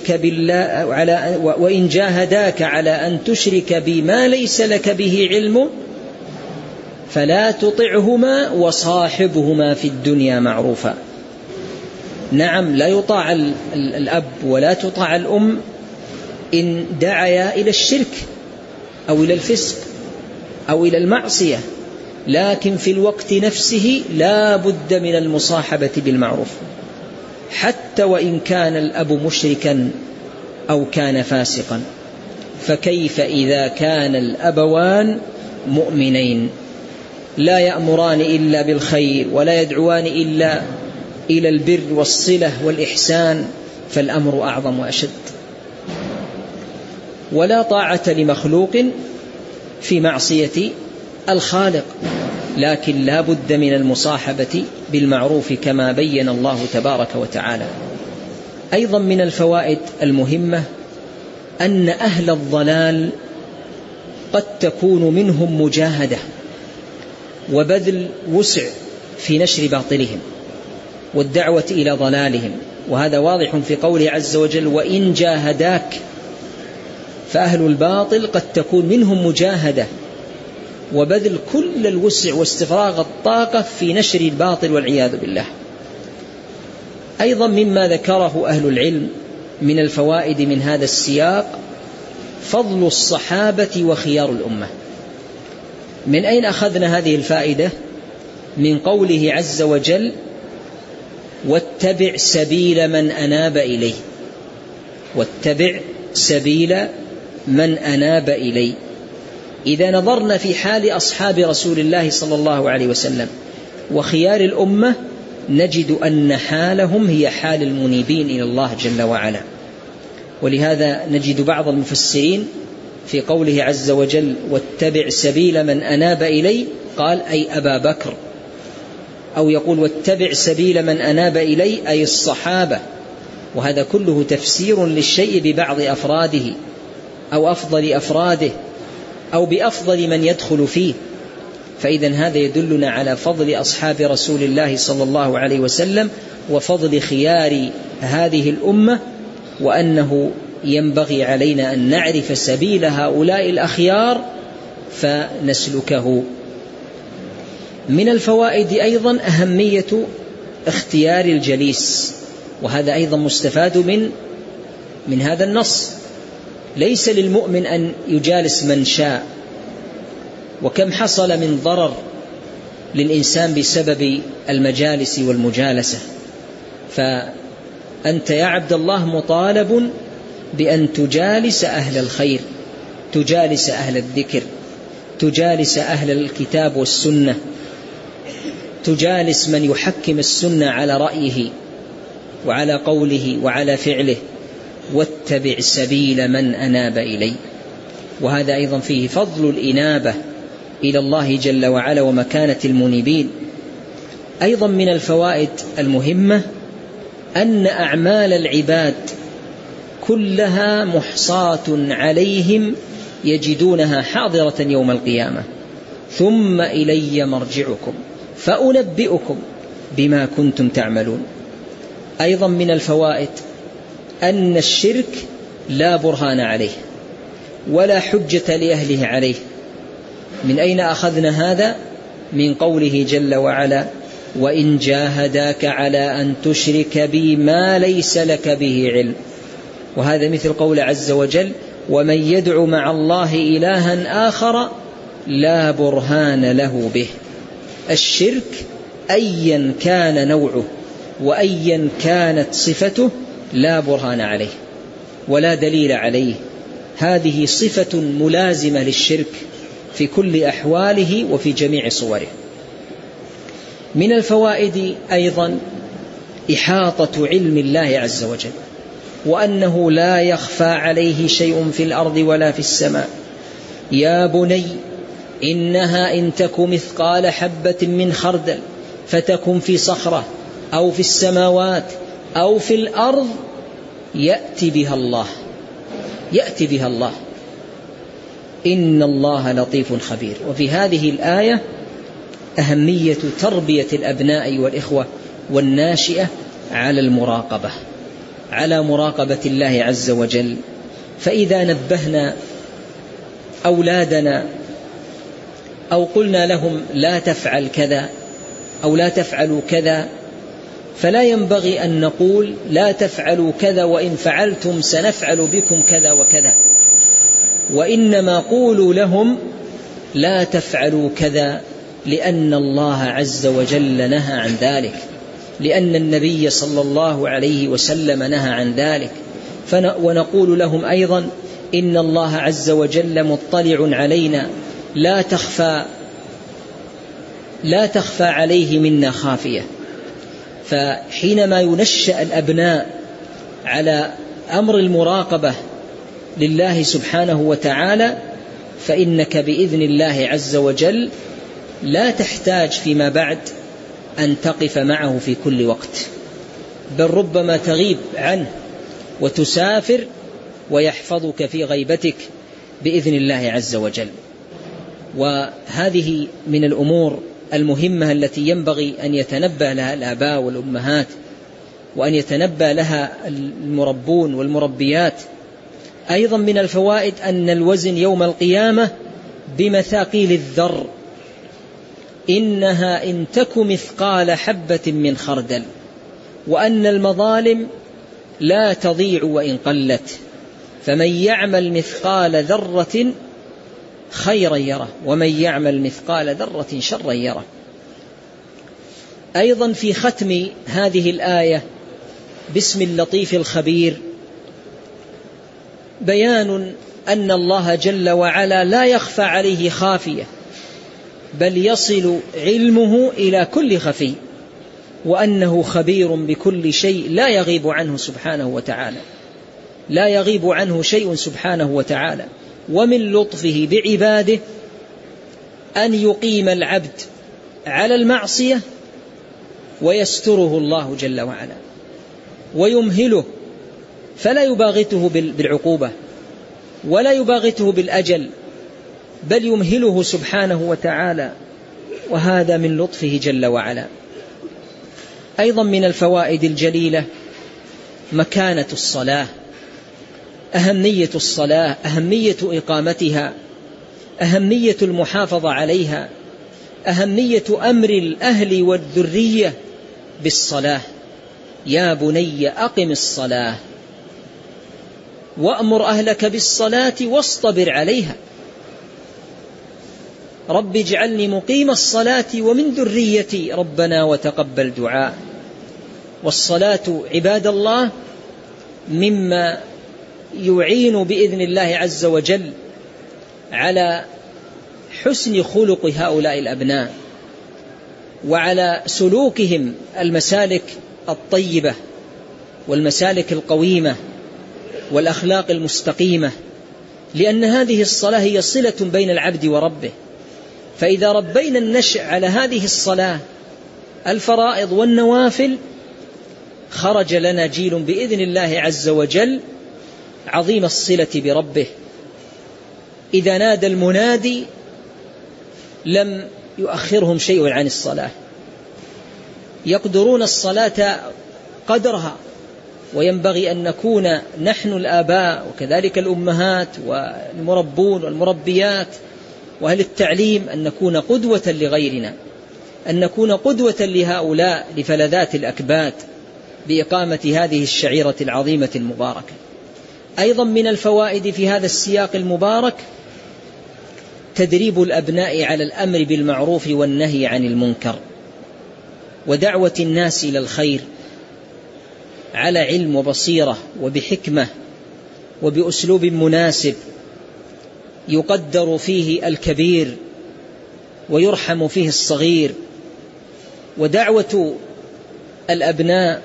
تشرك بما ليس لك به علم فلا تطعهما وصاحبهما في الدنيا معروفا. نعم، لا يطاع الأب ولا تطاع الأم إن دعيا إلى الشرك أو إلى الفسق أو إلى المعصية، لكن في الوقت نفسه لا بد من المصاحبة بالمعروف، حتى وإن كان الأب مشركا أو كان فاسقا. فكيف إذا كان الأبوان مؤمنين لا يأمران إلا بالخير ولا يدعوان إلا إلى البر والصلة والإحسان، فالأمر أعظم وأشد. ولا طاعة لمخلوق في معصية الخالق، لكن لا بد من المصاحبة بالمعروف كما بين الله تبارك وتعالى. أيضا من الفوائد المهمة أن أهل الضلال قد تكون منهم مجاهدة وبذل وسع في نشر باطلهم والدعوة إلى ضلالهم، وهذا واضح في قوله عز وجل: وإن جاهداك. فأهل الباطل قد تكون منهم مجاهدة وبذل كل الوسع واستفراغ الطاقة في نشر الباطل والعياذ بالله. أيضا مما ذكره أهل العلم من الفوائد من هذا السياق فضل الصحابة وخيار الأمة. من أين أخذنا هذه الفائدة؟ من قوله عز وجل: واتبع سبيل من أناب إليه. واتبع سبيل من أناب إليه. إذا نظرنا في حال أصحاب رسول الله صلى الله عليه وسلم وخيار الأمة نجد أن حالهم هي حال المنيبين إلى الله جل وعلا. ولهذا نجد بعض المفسرين في قوله عز وجل: واتبع سبيل من أناب إليه، قال: أي أبا بكر أو يقول واتبع سبيل من أناب إلي أي الصحابة، وهذا كله تفسير للشيء ببعض أفراده أو أفضل أفراده أو بأفضل من يدخل فيه. فإذا هذا يدلنا على فضل أصحاب رسول الله صلى الله عليه وسلم وفضل خيار هذه الأمة، وأنه ينبغي علينا أن نعرف سبيل هؤلاء الأخيار فنسلكه. من الفوائد أيضا أهمية اختيار الجليس، وهذا أيضا مستفاد من هذا النص. ليس للمؤمن أن يجالس من شاء، وكم حصل من ضرر للإنسان بسبب المجالس والمجالسة. فأنت يا عبد الله مطالب بأن تجالس أهل الخير، تجالس أهل الذكر، تجالس أهل الكتاب والسنة، تجالس من يحكم السنة على رأيه وعلى قوله وعلى فعله. واتبع سبيل من أناب إلي، وهذا أيضا فيه فضل الإنابة إلى الله جل وعلا ومكانة المنيبين. أيضا من الفوائد المهمة أن أعمال العباد كلها محصاة عليهم يجدونها حاضرة يوم القيامة، ثم إلي مرجعكم فأنبئكم بما كنتم تعملون. أيضا من الفوائد أن الشرك لا برهان عليه ولا حجة لأهله عليه. من أين أخذنا هذا؟ من قوله جل وعلا وإن جاهداك على أن تشرك بي ما ليس لك به علم. وهذا مثل قول عز وجل ومن يدعو مع الله إلها آخر لا برهان له به. الشرك أيا كان نوعه وأيا كانت صفته لا برهان عليه ولا دليل عليه، هذه صفة ملازمة للشرك في كل أحواله وفي جميع صوره. من الفوائد أيضا إحاطة علم الله عز وجل، وأنه لا يخفى عليه شيء في الأرض ولا في السماء. يا بني إنها إن تك مثقال حبة من خردل فتكن في صخرة أو في السماوات أو في الأرض يأتي بها الله، يأتي بها الله إن الله لطيف خبير. وفي هذه الآية أهمية تربية الأبناء والإخوة والناشئة على المراقبة، على مراقبة الله عز وجل. فإذا نبهنا أولادنا أو قلنا لهم لا تفعل كذا أو لا تفعلوا كذا، فلا ينبغي أن نقول لا تفعلوا كذا وإن فعلتم سنفعل بكم كذا وكذا، وإنما قولوا لهم لا تفعلوا كذا لأن الله عز وجل نهى عن ذلك، لأن النبي صلى الله عليه وسلم نهى عن ذلك. ونقول لهم أيضا إن الله عز وجل مطلع علينا لا تخفى عليه منا خافية. فحينما ينشأ الأبناء على أمر المراقبة لله سبحانه وتعالى فإنك بإذن الله عز وجل لا تحتاج فيما بعد أن تقف معه في كل وقت، بل ربما تغيب عنه وتسافر ويحفظك في غيبتك بإذن الله عز وجل. وهذه من الأمور المهمة التي ينبغي أن يتنبه لها الآباء والأمهات، وأن يتنبه لها المربون والمربيات. أيضا من الفوائد أن الوزن يوم القيامة بمثاقيل الذر، إنها إن تك مثقال حبة من خردل، وأن المظالم لا تضيع وإن قلت، فمن يعمل مثقال ذرة خيرا يره ومن يعمل مثقال ذرة شرا يره. أيضا في ختم هذه الآية باسم اللطيف الخبير بيان أن الله جل وعلا لا يخفى عليه خافية، بل يصل علمه إلى كل خفي، وأنه خبير بكل شيء لا يغيب عنه سبحانه وتعالى، لا يغيب عنه شيء سبحانه وتعالى. ومن لطفه بعباده أن يقيم العبد على المعصية ويستره الله جل وعلا ويمهله، فلا يباغته بالعقوبة ولا يباغته بالأجل، بل يمهله سبحانه وتعالى، وهذا من لطفه جل وعلا. أيضا من الفوائد الجليلة مكانة الصلاة، أهمية الصلاة، أهمية إقامتها، أهمية المحافظة عليها، أهمية أمر الأهل والذرية بالصلاة. يا بني أقم الصلاة وأمر أهلك بالصلاة واصطبر عليها، رب اجعلني مقيم الصلاة ومن ذريتي ربنا وتقبل دعاء. والصلاة عباد الله مما يعين بإذن الله عز وجل على حسن خلق هؤلاء الأبناء وعلى سلوكهم المسالك الطيبة والمسالك القويمة والأخلاق المستقيمة، لأن هذه الصلاة هي صلة بين العبد وربه. فإذا ربينا النشء على هذه الصلاة الفرائض والنوافل خرج لنا جيل بإذن الله عز وجل عظيم الصلة بربه. إذا نادى المنادي لم يؤخرهم شيء عن الصلاة، يقدرون الصلاة قدرها. وينبغي أن نكون نحن الآباء وكذلك الأمهات والمربون والمربيات وأهل التعليم أن نكون قدوة لغيرنا، أن نكون قدوة لهؤلاء لفلذات الأكباد بإقامة هذه الشعيرة العظيمة المباركة. أيضا من الفوائد في هذا السياق المبارك تدريب الأبناء على الأمر بالمعروف والنهي عن المنكر، ودعوة الناس إلى الخير على علم وبصيرة وبحكمة وبأسلوب مناسب يقدر فيه الكبير ويرحم فيه الصغير. ودعوة الأبناء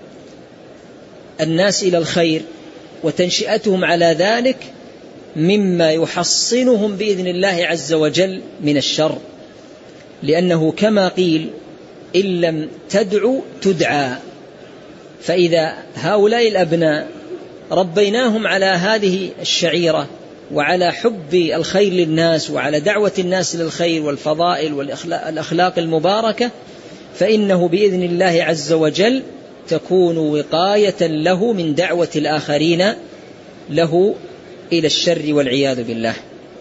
الناس إلى الخير وتنشئتهم على ذلك مما يحصنهم بإذن الله عز وجل من الشر، لأنه كما قيل إن لم تدعو تدعى. فإذا هؤلاء الأبناء ربيناهم على هذه الشعيرة وعلى حب الخير للناس وعلى دعوة الناس للخير والفضائل والأخلاق المباركة، فإنه بإذن الله عز وجل تكون وقاية له من دعوة الآخرين له إلى الشر والعياذ بالله.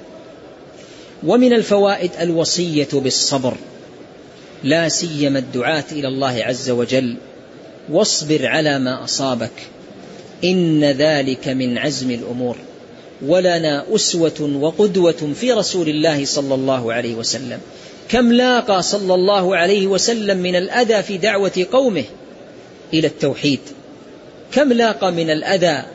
ومن الفوائد الوصية بالصبر، لا سيما الدعاة إلى الله عز وجل: واصبر على ما أصابك إن ذلك من عزم الأمور. ولنا أسوة وقدوة في رسول الله صلى الله عليه وسلم، كم لاقى صلى الله عليه وسلم من الأذى في دعوة قومه إلى التوحيد، كم لاقى من الأذى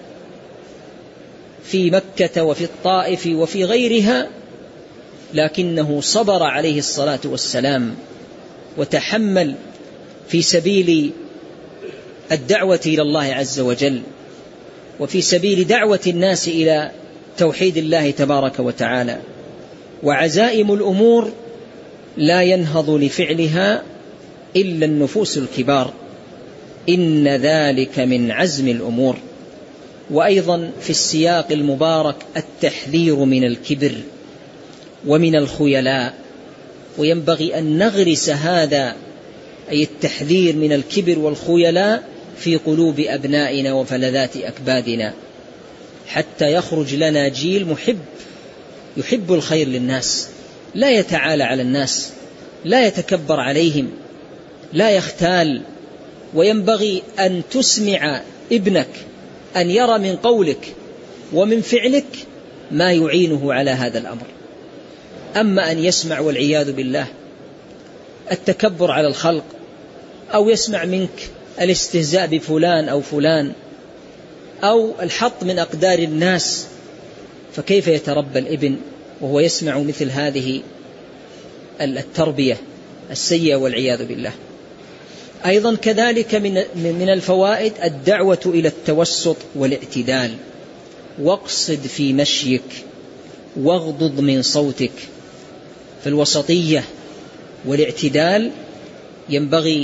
في مكة وفي الطائف وفي غيرها، لكنه صبر عليه الصلاة والسلام وتحمل في سبيل الدعوة إلى الله عز وجل وفي سبيل دعوة الناس إلى توحيد الله تبارك وتعالى. وعزائم الأمور لا ينهض لفعلها إلا النفوس الكبار، إن ذلك من عزم الأمور. وأيضا في السياق المبارك التحذير من الكبر ومن الخيلاء، وينبغي أن نغرس هذا أي التحذير من الكبر والخيلاء في قلوب أبنائنا وفلذات أكبادنا، حتى يخرج لنا جيل محب يحب الخير للناس، لا يتعالى على الناس، لا يتكبر عليهم، لا يختال. وينبغي أن تسمع ابنك أن يرى من قولك ومن فعلك ما يعينه على هذا الأمر. أما أن يسمع والعياذ بالله التكبر على الخلق، أو يسمع منك الاستهزاء بفلان أو فلان، أو الحط من أقدار الناس، فكيف يتربى الابن وهو يسمع مثل هذه التربية السيئة والعياذ بالله؟ أيضا كذلك من الفوائد الدعوة إلى التوسط والاعتدال، واقصد في مشيك واغضض من صوتك. فالوسطية والاعتدال ينبغي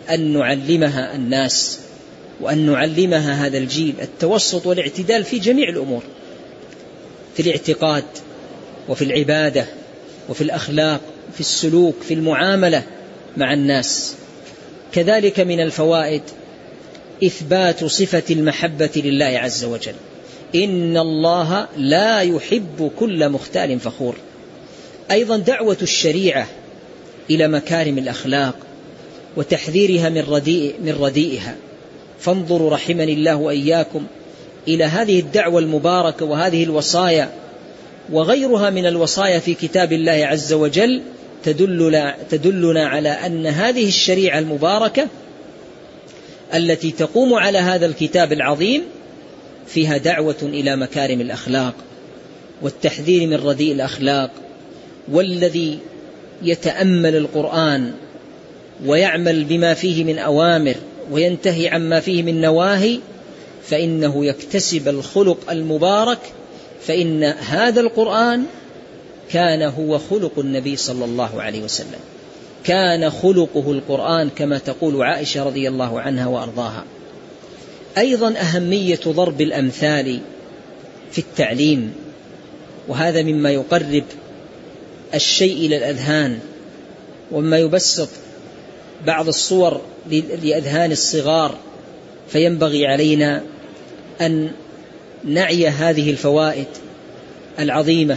أن نعلمها الناس وأن نعلمها هذا الجيل التوسط والاعتدال في جميع الأمور، في الاعتقاد وفي العبادة وفي الأخلاق في السلوك في المعاملة مع الناس. كذلك من الفوائد إثبات صفة المحبة لله عز وجل، إن الله لا يحب كل مختال فخور. أيضا دعوة الشريعة إلى مكارم الأخلاق وتحذيرها من رديئها. فانظروا رحمني الله وإياكم إلى هذه الدعوة المباركة وهذه الوصايا وغيرها من الوصايا في كتاب الله عز وجل تدلنا على أن هذه الشريعة المباركة التي تقوم على هذا الكتاب العظيم فيها دعوة إلى مكارم الأخلاق والتحذير من رديء الأخلاق. والذي يتأمل القرآن ويعمل بما فيه من أوامر وينتهي عما فيه من نواهي فإنه يكتسب الخلق المبارك، فإن هذا القرآن كان هو خلق النبي صلى الله عليه وسلم، كان خلقه القرآن كما تقول عائشة رضي الله عنها وأرضاها. أيضا أهمية ضرب الأمثال في التعليم، وهذا مما يقرب الشيء إلى الأذهان ومما يبسط بعض الصور لأذهان الصغار. فينبغي علينا أن نعي هذه الفوائد العظيمة.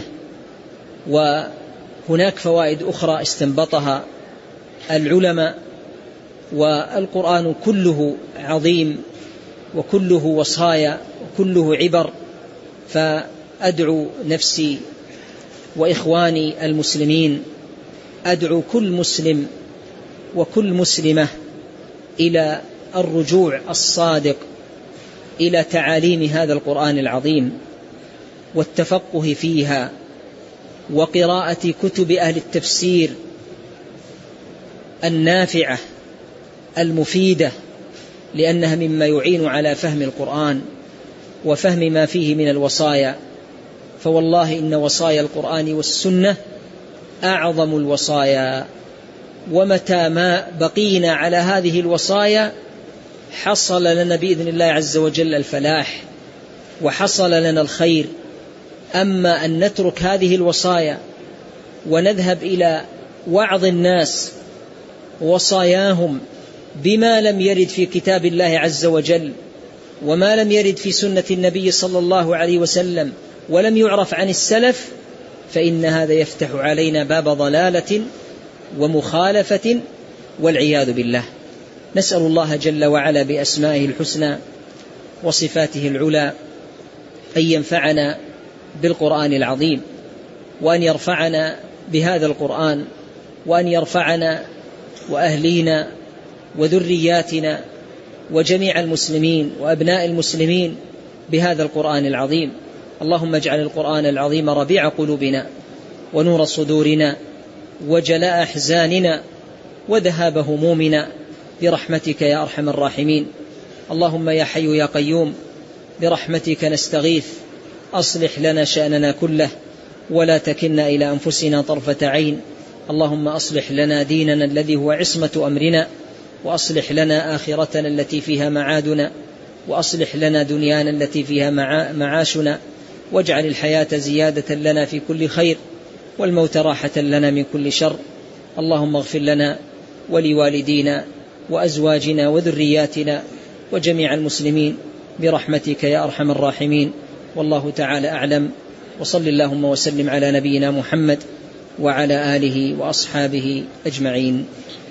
وهناك فوائد أخرى استنبطها العلماء، والقرآن كله عظيم وكله وصايا وكله عبر. فأدعو نفسي وإخواني المسلمين، أدعو كل مسلم وكل مسلمة إلى الرجوع الصادق إلى تعاليم هذا القرآن العظيم والتفقه فيها وقراءة كتب أهل التفسير النافعة المفيدة، لأنها مما يعين على فهم القرآن وفهم ما فيه من الوصايا. فوالله إن وصايا القرآن والسنة أعظم الوصايا، ومتى ما بقينا على هذه الوصايا حصل لنا بإذن الله عز وجل الفلاح وحصل لنا الخير. أما أن نترك هذه الوصايا ونذهب إلى وعظ الناس وصاياهم بما لم يرد في كتاب الله عز وجل وما لم يرد في سنة النبي صلى الله عليه وسلم ولم يعرف عن السلف، فإن هذا يفتح علينا باب ضلالة ومخالفة والعياذ بالله. نسأل الله جل وعلا بأسمائه الحسنى وصفاته العلى أن ينفعنا بالقرآن العظيم، وأن يرفعنا بهذا القرآن، وأن يرفعنا وأهلينا وذرياتنا وجميع المسلمين وأبناء المسلمين بهذا القرآن العظيم. اللهم اجعل القرآن العظيم ربيع قلوبنا ونور صدورنا وجلاء أحزاننا وذهاب همومنا برحمتك يا أرحم الراحمين. اللهم يا حي يا قيوم برحمتك نستغيث، أصلح لنا شأننا كله ولا تكلنا إلى أنفسنا طرفة عين. اللهم أصلح لنا ديننا الذي هو عصمة أمرنا، وأصلح لنا آخرتنا التي فيها معادنا، وأصلح لنا دنيانا التي فيها معاشنا، واجعل الحياة زيادة لنا في كل خير والموت راحة لنا من كل شر. اللهم اغفر لنا ولوالدينا وأزواجنا وذرياتنا وجميع المسلمين برحمتك يا أرحم الراحمين. والله تعالى أعلم، وصل اللهم وسلم على نبينا محمد وعلى آله وأصحابه أجمعين.